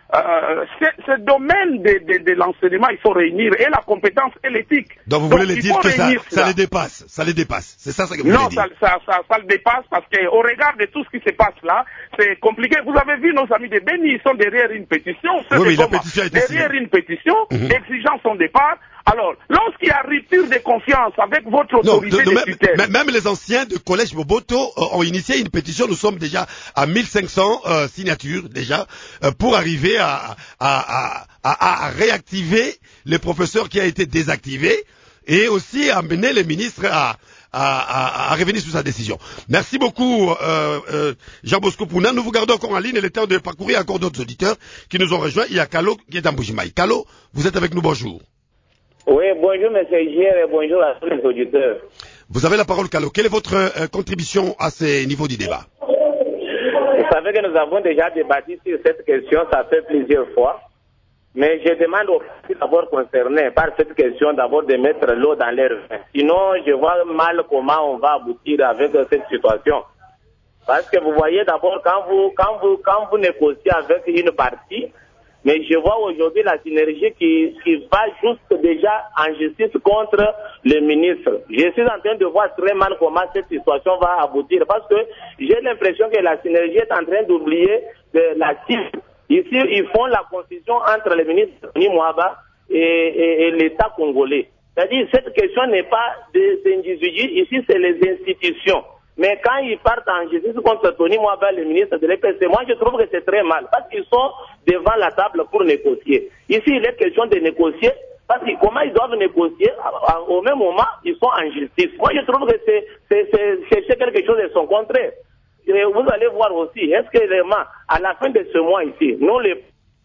euh, ce domaine de, de, de l'enseignement, il faut réunir et la compétence et l'éthique. Donc vous voulez Donc, dire que ça, ça les dépasse, ça les dépasse. C'est ça, ça que vous non, voulez dire. Non, ça, ça, ça, ça le dépasse parce qu'au regard de tout ce qui se passe là, c'est compliqué. Vous avez vu nos amis de Beni, ils sont derrière une pétition. Oui, oui, la pétition a été derrière une pétition, mm-hmm. d'exigence son départ. Alors, lorsqu'il y a rupture de confiance avec votre autorité non, de, de, de tutelle... Même, même les anciens du collège Boboto euh, ont initié une pétition. Nous sommes déjà à mille cinq cents euh, signatures déjà euh, pour arriver à, à, à, à, à réactiver le professeur qui a été désactivé et aussi amener les ministres à, à, à, à revenir sur sa décision. Merci beaucoup euh, euh, Jean Bosco Pouna. Nous vous gardons encore en ligne et le temps de parcourir encore d'autres auditeurs qui nous ont rejoints. Il y a Kalo qui est en Bujimaï. Kalo, vous êtes avec nous, bonjour. Oui, bonjour M. Gier et bonjour à tous les auditeurs. Vous avez la parole, Kalo. Quelle est votre euh, contribution à ce niveau du débat? Vous savez que nous avons déjà débattu sur cette question, ça fait plusieurs fois. Mais je demande aux partis d'abord concernés par cette question d'abord de mettre l'eau dans leur vin. Sinon, je vois mal comment on va aboutir avec cette situation. Parce que vous voyez d'abord, quand vous, quand vous, quand vous négociez avec une partie, mais je vois aujourd'hui la synergie qui, qui va juste déjà en justice contre le ministre. Je suis en train de voir très mal comment cette situation va aboutir parce que j'ai l'impression que la synergie est en train d'oublier la cible. Ici, ils font la confusion entre le ministre Tony Mwaba et, et, et l'État congolais. C'est-à-dire cette question n'est pas des individus, ici c'est les institutions. Mais quand ils partent en justice contre Tony Mwaba, le ministre de l'E P C, moi je trouve que c'est très mal, parce qu'ils sont devant la table pour négocier. Ici, il est question de négocier, parce que comment ils doivent négocier, au même moment, ils sont en justice. Moi je trouve que c'est, c'est, c'est chercher quelque chose de son contraire. Et vous allez voir aussi, est-ce que vraiment, à la fin de ce mois ici, nous les...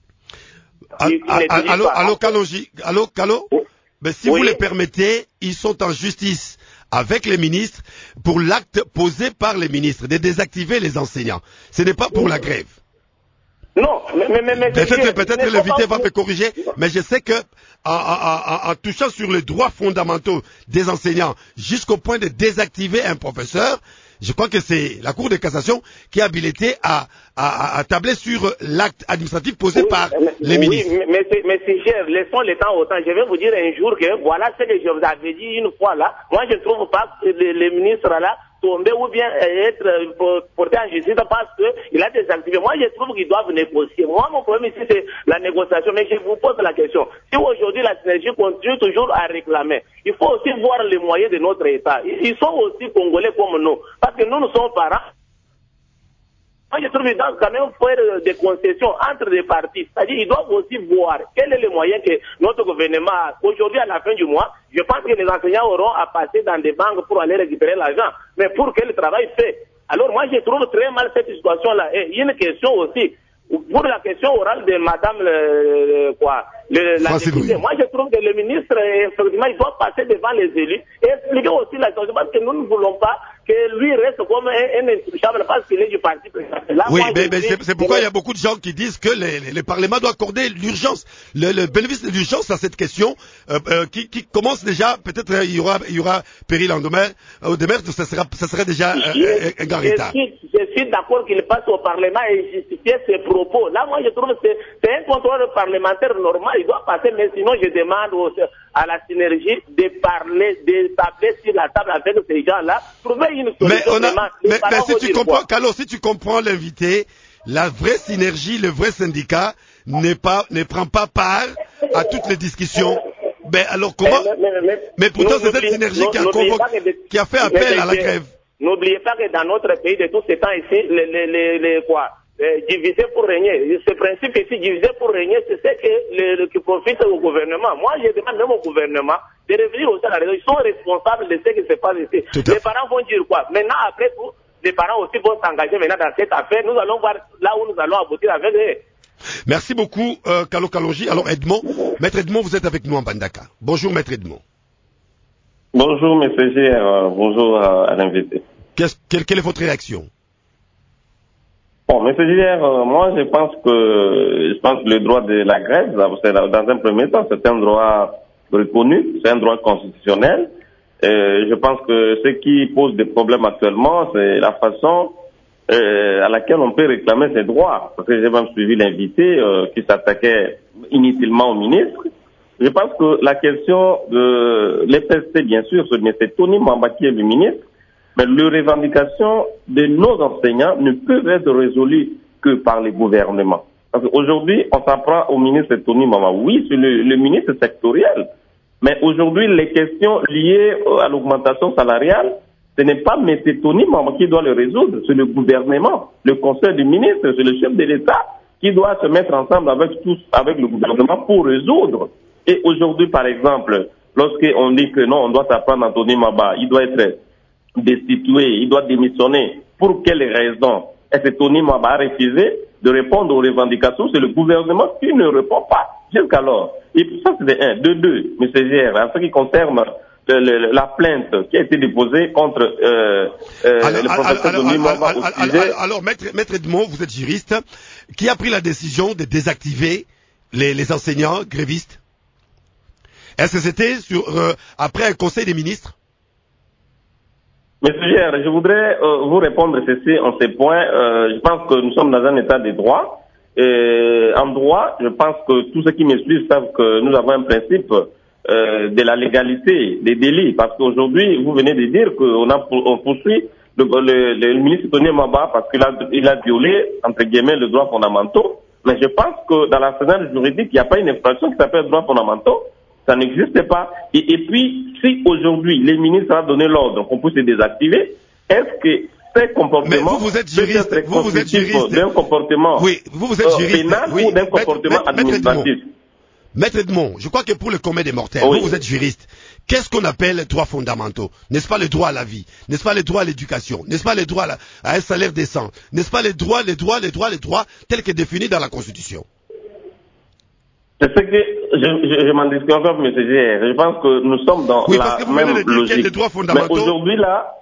Allô, allô, Kalonji, allô, Kalo? Mais si oui. vous le permettez, ils sont en justice avec les ministres pour l'acte posé par les ministres de désactiver les enseignants. Ce n'est pas pour la grève. Non, mais, mais, mais, mais peut-être, peut-être que l'invité va me corriger, mais je sais que en, en, en, en touchant sur les droits fondamentaux des enseignants jusqu'au point de désactiver un professeur, je crois que c'est la Cour de cassation qui a habilité à, à, à tabler sur l'acte administratif posé oui, par mais, les oui, ministres. Mais, mais, mais c'est cher, laissons le temps au temps. Je vais vous dire un jour que voilà ce que je vous avais dit une fois là. Moi, je ne trouve pas que les, les ministres là tomber ou bien être porté en justice parce qu'il a désactivé. Moi, je trouve qu'ils doivent négocier. Moi, mon problème ici, c'est la négociation. Mais je vous pose la question. Si aujourd'hui la synergie continue toujours à réclamer, il faut aussi voir les moyens de notre État. Ils sont aussi congolais comme nous. Parce que nous, nous sommes parents. Moi, je trouve qu'ils doivent quand même faire des concessions entre les partis. C'est-à-dire qu'ils doivent aussi voir quel est le moyen que notre gouvernement a. Aujourd'hui, à la fin du mois, je pense que les enseignants auront à passer dans des banques pour aller récupérer l'argent. Mais pour quel travail fait? Alors moi, je trouve très mal cette situation-là. Et il y a une question aussi. Pour la question orale de madame le, quoi, le, la députée, moi je trouve que le ministre, effectivement, il doit passer devant les élus et expliquer aussi la situation parce que nous ne voulons pas que lui reste comme un, un intouchable parce qu'il est du parti présidentiel. Oui, mais, mais c'est, c'est pourquoi il y a beaucoup de gens qui disent que les, les, le Parlement doit accorder l'urgence, le, le bénéfice de l'urgence à cette question euh, euh, qui, qui commence déjà, peut-être euh, il y aura, il y aura péril en demeure, au demeure, ça sera, ça serait déjà euh, un grand retard. Je suis d'accord qu'il passe au Parlement et justifier ses propos. Là, moi, je trouve que c'est, c'est un contrôle parlementaire normal, il doit passer, mais sinon, je demande au, à la synergie de parler, de tabler sur la table avec ces gens-là, trouver une solution. Mais, on a, vraiment, mais, mais si tu comprends, Kalo, si tu comprends l'invité, la vraie synergie, le vrai syndicat n'est pas, ne prend pas part à toutes les discussions. Mais alors comment? Mais, mais, mais, mais pourtant, c'est cette synergie qui a, convoqué, de, qui a fait appel à la grève. N'oubliez pas que dans notre pays de tous ces temps ici, les, les, les, les quoi, euh, diviser pour régner. Ce principe ici, diviser pour régner, c'est ce que le, le, qui profite au gouvernement. Moi, je demande même au gouvernement de revenir aussi à la raison. Ils sont responsables de ce qui se passe ici. Les parents vont dire quoi? Maintenant, après tout, les parents aussi vont s'engager maintenant dans cette affaire. Nous allons voir là où nous allons aboutir avec eux. Merci beaucoup, euh, Kalo Kalonji. Alors, Edmond, Maître Edmond, vous êtes avec nous en Bandaka. Bonjour, Maître Edmond. Bonjour, M. G. Euh, bonjour à, à l'invité. Qu'est-ce, quelle, quelle est votre réaction? Bon, M. G. Euh, moi, je pense que, je pense que le droit de la grève, c'est, dans un premier temps, c'est un droit reconnu, c'est un droit constitutionnel. Et je pense que ce qui pose des problèmes actuellement, c'est la façon euh, à laquelle on peut réclamer ses droits. Parce que j'ai même suivi l'invité euh, qui s'attaquait inutilement au ministre. Je pense que la question de l'E P S T, bien sûr, c'est Tony Mwamba qui est le ministre, mais les revendications de nos enseignants ne peuvent être résolues que par les gouvernements. Parce qu'aujourd'hui, on s'en prend au ministre Tony Mwamba. Oui, c'est le, le ministre sectoriel. Mais aujourd'hui, les questions liées à l'augmentation salariale, ce n'est pas M. Tony Mwamba qui doit le résoudre, c'est le gouvernement, le conseil du ministre, c'est le chef de l'État qui doit se mettre ensemble avec tous, avec le gouvernement pour résoudre. Et aujourd'hui, par exemple, lorsqu'on dit que non, on doit s'apprendre à Tony Mwamba, il doit être destitué, il doit démissionner. Pour quelles raisons? Est-ce que Tony Mwamba a refusé de répondre aux revendications? C'est le gouvernement qui ne répond pas jusqu'alors. Et ça, c'est de un. De deux, M. Gère, en ce qui concerne le, le, la plainte qui a été déposée contre euh, euh, alors, le professeur alors, Tony alors, Mwamba alors, au alors, sujet... alors, alors, maître, maître Edmond, vous êtes juriste, qui a pris la décision de désactiver les, les enseignants grévistes? Est-ce que c'était sur, euh, après un conseil des ministres? Monsieur Gère, je voudrais euh, vous répondre ceci en ces points. Euh, je pense que nous sommes dans un état de droit. Et en droit, je pense que tous ceux qui me suivent savent que nous avons un principe euh, de la légalité des délits. Parce qu'aujourd'hui, vous venez de dire qu'on a on poursuit le, le, le ministre Tony Mwamba parce qu'il a, il a violé, entre guillemets, les droits fondamentaux. Mais je pense que dans l'arsenal juridique, il n'y a pas une infraction qui s'appelle droits fondamentaux. Ça n'existe pas. Et, et puis, si aujourd'hui, les ministres ont donné l'ordre qu'on puisse se désactiver, est-ce que ces comportements... Mais vous, vous êtes juriste, vous, vous êtes juriste. D'un comportement oui, vous, vous êtes euh, juriste. pénal oui, ou d'un comportement maître, administratif? Maître Edmond, je crois que pour le commun des mortels, oui. vous, vous êtes juriste. Qu'est-ce qu'on appelle les droits fondamentaux? N'est-ce pas le droit à la vie? N'est-ce pas le droit à l'éducation? N'est-ce pas le droit à, la, à un salaire décent? N'est-ce pas les droits, les droits, les droits, les droits tels que définis dans la Constitution? C'est ce que je, je, je m'en discute encore, M. Gère. Je pense que nous sommes dans oui, la parce que vous même venez de dire logique. Les droits fondamentaux. Mais aujourd'hui là,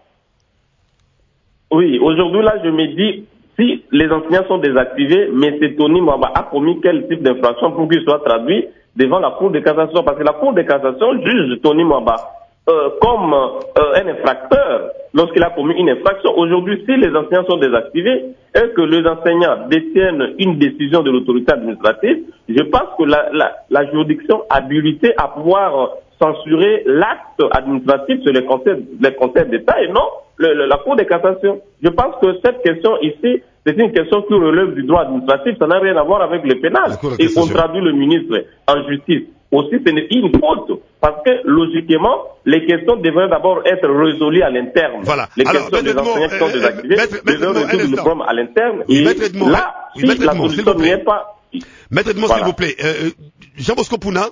oui, aujourd'hui là, je me dis, si les enseignants sont désactivés, M. Tony Mwamba a commis quel type d'infraction pour qu'il soit traduit devant la Cour de cassation? Parce que la Cour de cassation juge Tony Mwamba euh, comme euh, un infracteur lorsqu'il a commis une infraction. Aujourd'hui, si les enseignants sont désactivés et que les enseignants détiennent une décision de l'autorité administrative, je pense que la, la, la juridiction a habilité à pouvoir censurer l'acte administratif sur les conseils, les conseils d'État et non le, le, la Cour de cassation. Je pense que cette question ici, c'est une question qui relève du droit administratif, ça n'a rien à voir avec le pénal. Et on traduit le ministre en justice. Aussi, ce n'est une faute, parce que logiquement, les questions devraient d'abord être résolues à l'interne. Voilà. Les Alors, questions des enseignants qui sont euh, désactivés devraient résoudre le problème à l'interne. Oui, et Maître Edmond, là, oui, si la solution n'y est pas... Maître Edmond, voilà. s'il vous plaît. Euh, Jean Bosco Pouna.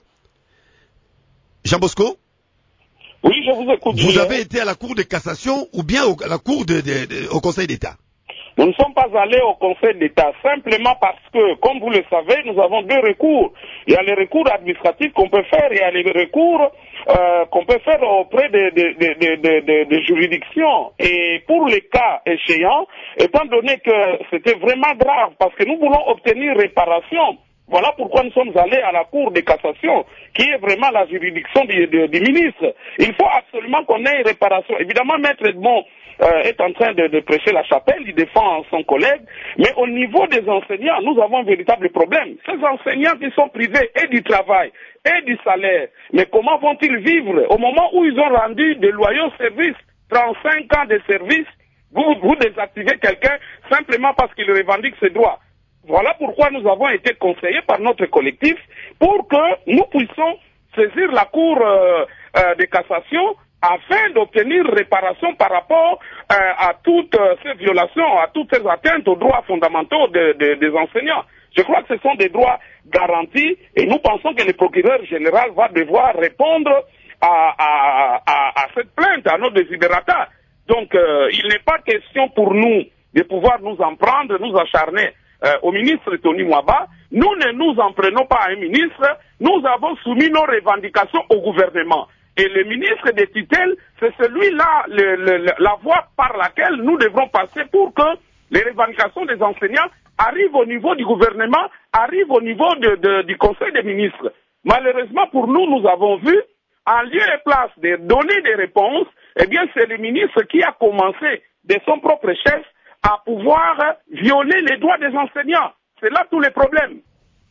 Jean Bosco. Oui, je vous écoute. Vous avez été à la Cour de cassation ou bien au, à la Cour de, de, de, au Conseil d'État? Nous ne sommes pas allés au Conseil d'État simplement parce que, comme vous le savez, nous avons deux recours. Il y a les recours administratifs qu'on peut faire, il y a les recours euh, qu'on peut faire auprès des de, de, de, de, de, de juridictions. Et pour les cas échéants, étant donné que c'était vraiment grave, parce que nous voulons obtenir réparation, voilà pourquoi nous sommes allés à la Cour de cassation, qui est vraiment la juridiction du, du, du ministre. Il faut absolument qu'on ait une réparation. Évidemment, Maître Edmond euh, est en train de, de prêcher la chapelle, il défend son collègue, mais au niveau des enseignants, nous avons un véritable problème. Ces enseignants qui sont privés et du travail et du salaire, mais comment vont-ils vivre au moment où ils ont rendu de loyaux services, trente-cinq ans de service, vous, vous désactivez quelqu'un simplement parce qu'il revendique ses droits. Voilà pourquoi nous avons été conseillés par notre collectif pour que nous puissions saisir la Cour euh, euh, de cassation afin d'obtenir réparation par rapport euh, à toutes euh, ces violations, à toutes ces atteintes aux droits fondamentaux de, de, des enseignants. Je crois que ce sont des droits garantis et nous pensons que le procureur général va devoir répondre à, à, à, à cette plainte, à nos desiderata. Donc euh, il n'est pas question pour nous de pouvoir nous en prendre, nous acharner Euh, au ministre Tony Mwamba. Nous ne nous en prenons pas à un ministre, nous avons soumis nos revendications au gouvernement. Et le ministre des tutelles, c'est celui-là, le, le, la voie par laquelle nous devrons passer pour que les revendications des enseignants arrivent au niveau du gouvernement, arrivent au niveau de, de, du Conseil des ministres. Malheureusement pour nous, nous avons vu, en lieu et place de donner des réponses, eh bien c'est le ministre qui a commencé de son propre chef à pouvoir violer les droits des enseignants. C'est là tous les problèmes.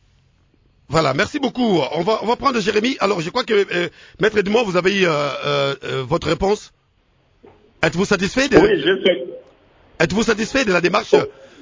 Voilà, merci beaucoup. On va, on va prendre Jérémy. Alors, je crois que, euh, Maître Edmond, vous avez eu euh, euh, votre réponse. Êtes-vous satisfait de... Oui, je sais. Êtes-vous satisfait de la démarche?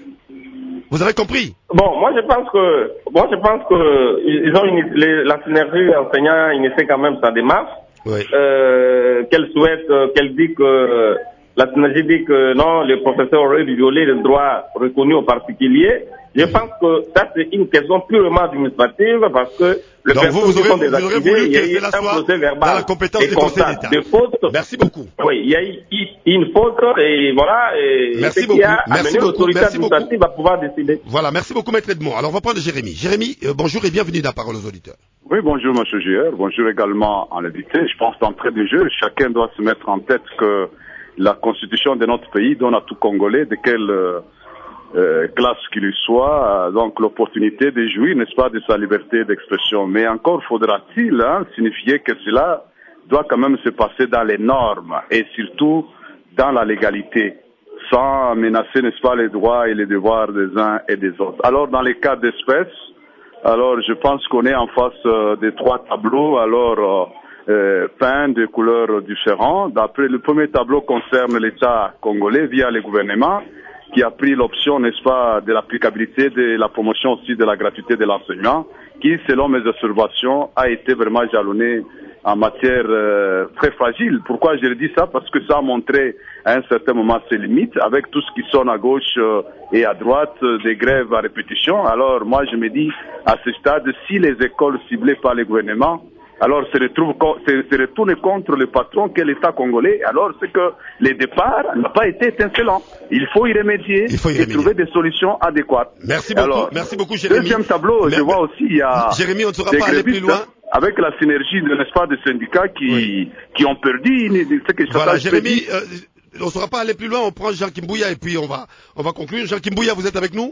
Vous avez compris? Bon, moi je pense que, moi je pense que ils ont une, les, la synergie enseignant initié quand même sa démarche. Oui. Euh, qu'elle souhaite, euh, qu'elle dit que la synergie dit que non, les professeurs auraient violé les droits reconnus aux particuliers. Je pense que ça c'est une question purement administrative parce que le Donc vous, vous aurez, des vous aurez voulu il y a que eu cela un soit procès verbal dans la compétence du Conseil d'État. De faute. Merci beaucoup. Oui, il y a eu une faute et voilà. Et merci ce beaucoup. Qui a merci amené l'autorité administrative à pouvoir décider. Voilà, merci beaucoup, Maître Edmond. Alors on va prendre Jérémy. Jérémy, euh, bonjour et bienvenue dans la parole aux auditeurs. Oui, bonjour, monsieur J R. Bonjour également à l'invité. Je pense d'entrée de jeu, chacun doit se mettre en tête que la constitution de notre pays donne à tout Congolais, de quelle euh, euh, classe qu'il lui soit, euh, donc l'opportunité de jouir, n'est-ce pas, de sa liberté d'expression. Mais encore faudra-t-il hein, signifier que cela doit quand même se passer dans les normes et surtout dans la légalité, sans menacer, n'est-ce pas, les droits et les devoirs des uns et des autres. Alors, dans les cas d'espèce, alors je pense qu'on est en face euh, des trois tableaux, alors euh, euh, peints de couleurs différentes. D'après le premier tableau concerne l'État congolais via le gouvernement, qui a pris l'option, n'est-ce pas, de l'applicabilité de la promotion aussi de la gratuité de l'enseignement, qui, selon mes observations, a été vraiment jalonné en matière euh, très fragile. Pourquoi je le dis ça? Parce que ça a montré à un certain moment ses limites, avec tout ce qui sonne à gauche euh, et à droite, euh, des grèves à répétition. Alors moi je me dis, à ce stade, si les écoles ciblées par le gouvernement, alors se retrouvent, se, se retournent contre le patron qu'est l'État congolais, alors c'est que le départ n'a pas été étincelant. Il faut y remédier Il faut y et remédier. trouver des solutions adéquates. Merci beaucoup, alors, merci beaucoup, Jérémy. Deuxième tableau, Mais, je vois aussi, il y a Jérémy, on ne saura des pas aller plus grévistes, loin. avec la synergie, de, n'est-ce pas, des syndicats qui, oui. qui ont perdu ce que Voilà, Jérémy, euh, on ne saura pas aller plus loin, on prend Jean Kimbouya et puis on va, on va conclure. Jean Kimbouya, vous êtes avec nous?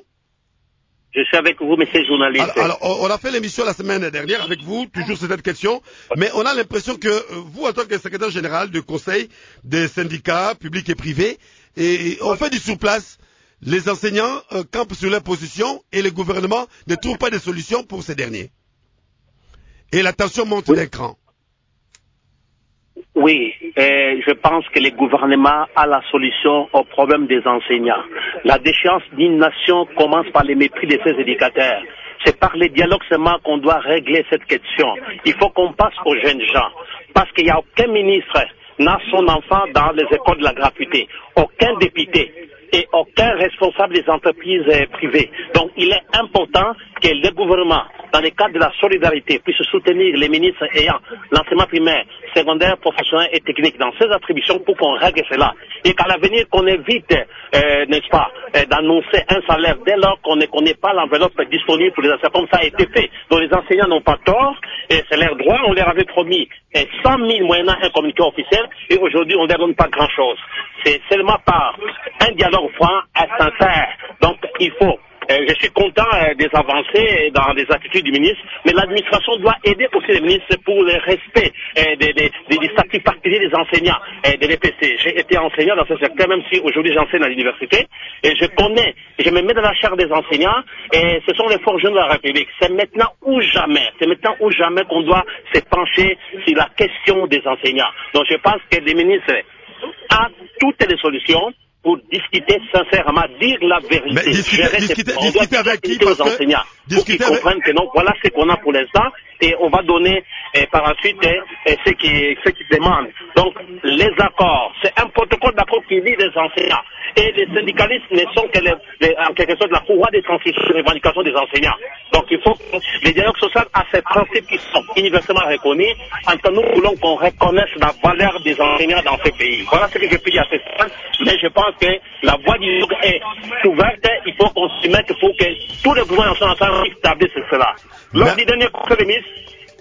Je suis avec vous, monsieur le journaliste. Alors, alors, on a fait l'émission la semaine dernière avec vous, toujours sur cette question, mais on a l'impression que euh, vous, en tant que secrétaire général du conseil des syndicats publics et privés, et, et on fait du surplace. Les enseignants euh, campent sur leur position et le gouvernement ne trouve pas de solution pour ces derniers. Et la tension monte oui. d'un cran. Oui, euh, je pense que le gouvernement a la solution au problème des enseignants. La déchéance d'une nation commence par le mépris de ses éducateurs. C'est par les dialogues seulement qu'on doit régler cette question. Il faut qu'on passe aux jeunes gens. Parce qu'il n'y a aucun ministre n'a son enfant dans les écoles de la gratuité. Aucun député et aucun responsable des entreprises privées. Donc il est important que le gouvernement, dans le cadre de la solidarité, puisse soutenir les ministres ayant l'enseignement primaire, secondaire, professionnel et technique dans ses attributions pour qu'on règle cela. Et qu'à l'avenir, qu'on évite, euh, n'est-ce pas, euh, d'annoncer un salaire dès lors qu'on ne connaît pas l'enveloppe disponible pour les enseignants, comme ça a été fait. Donc les enseignants n'ont pas tort, et c'est leur droit, on leur avait promis cent mille moyennant un communiqué officiel, et aujourd'hui on ne leur donne pas grand-chose. C'est seulement par un dialogue franc et sincère. Donc il faut... Euh, je suis content euh, des avancées dans les attitudes du ministre, mais l'administration doit aider aussi les ministres pour le respect euh, des, des, des, des statuts particuliers des enseignants euh, de l'E P C. J'ai été enseignant dans ce secteur, même si aujourd'hui j'enseigne à l'université, et je connais, je me mets dans la chair des enseignants, et ce sont les forces jeunes de la République. C'est maintenant ou jamais, c'est maintenant ou jamais qu'on doit se pencher sur la question des enseignants. Donc je pense que les ministres ont toutes les solutions pour discuter sincèrement, dire la vérité. Mais discuter, discuter, on discuter doit avec qui, aux enseignants pour qu'ils avec... comprennent que non, voilà ce qu'on a pour l'instant et on va donner et par la suite et, et ce qui ce qui demandent. Donc les accords, c'est un protocole d'accord qui lie les enseignants et les syndicalistes ne sont que les, les, en quelque sorte la courroie des revendications des enseignants. Donc il faut que les dialogues sociaux à ces principes qui sont universellement reconnus. En tant que nous voulons qu'on reconnaisse la valeur des enseignants dans ce pays. Voilà ce que je peux dire à ce stade. Mais je pense que la voie du dialogue est ouverte. Il faut qu'on s'y mette pour que tous les gouvernements soient ensemble établis sur cela. Lors du dernier conseil des ministres,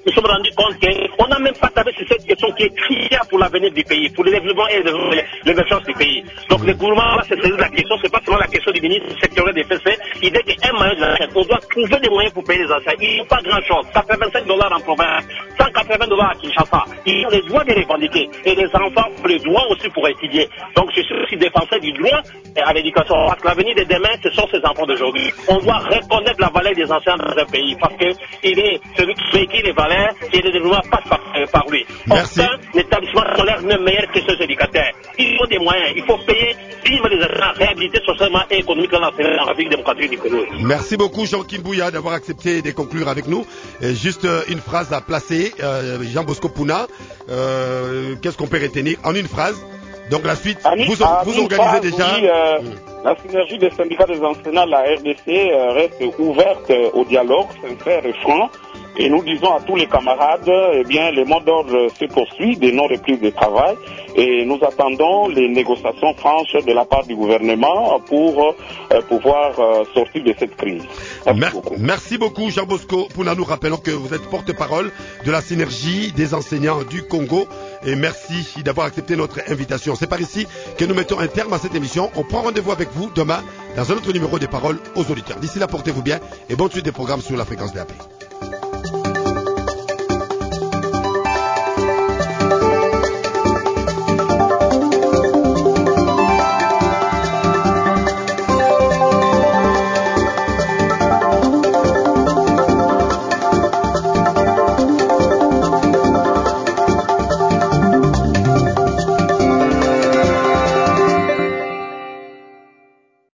nous sommes rendus compte qu'on n'a même pas tapé sur cette question qui est cruciale pour l'avenir du pays, pour le développement et l'émergence du pays. Donc le gouvernement va se saisir de la question, c'est pas seulement la question du ministre sectoriel des F C, il dit qu'un maillot de la chaîne, on doit trouver des moyens pour payer les enseignants. Il n'y a pas grand-chose, quatre-vingt-cinq dollars en province, cent quatre-vingts dollars à Kinshasa. Ils ont le droit de revendiquer et les enfants ont le droit aussi pour étudier. Donc je suis aussi défenseur du droit à l'éducation, parce que l'avenir de demain, ce sont ces enfants d'aujourd'hui. On doit reconnaître la valeur des enseignants dans un pays, parce que il est celui qui véhicule les valeurs et le développement passe par, euh, par lui. Merci. Enfin, l'établissement scolaire n'est meilleur que ses éducateurs. Il faut des moyens, il faut payer dignement les enseignants, réhabiliter socialement et économiquement l'enseignement en République démocratique du Congo. Merci beaucoup Jean Kimbouya d'avoir accepté de conclure avec nous. Et juste euh, une phrase à placer, euh, Jean Bosco Puna, euh, qu'est-ce qu'on peut retenir en une phrase? Donc la suite, Annie, vous, ah, vous organisez déjà oui, euh, mmh. La synergie des syndicats des enseignants, la R D C, euh, reste ouverte euh, au dialogue sincère et franc. Et nous disons à tous les camarades, eh bien, le mot d'ordre se poursuit des non-reprises de travail. Et nous attendons les négociations franches de la part du gouvernement pour euh, pouvoir euh, sortir de cette crise. Merci, Mer- beaucoup. Merci beaucoup Jean Bosco Puna. Nous rappelons que vous êtes porte-parole de la synergie des enseignants du Congo. Et merci d'avoir accepté notre invitation. C'est par ici que nous mettons un terme à cette émission. On prend rendez-vous avec vous demain dans un autre numéro des paroles aux auditeurs. D'ici là, portez-vous bien et bonne suite des programmes sur la fréquence B A P.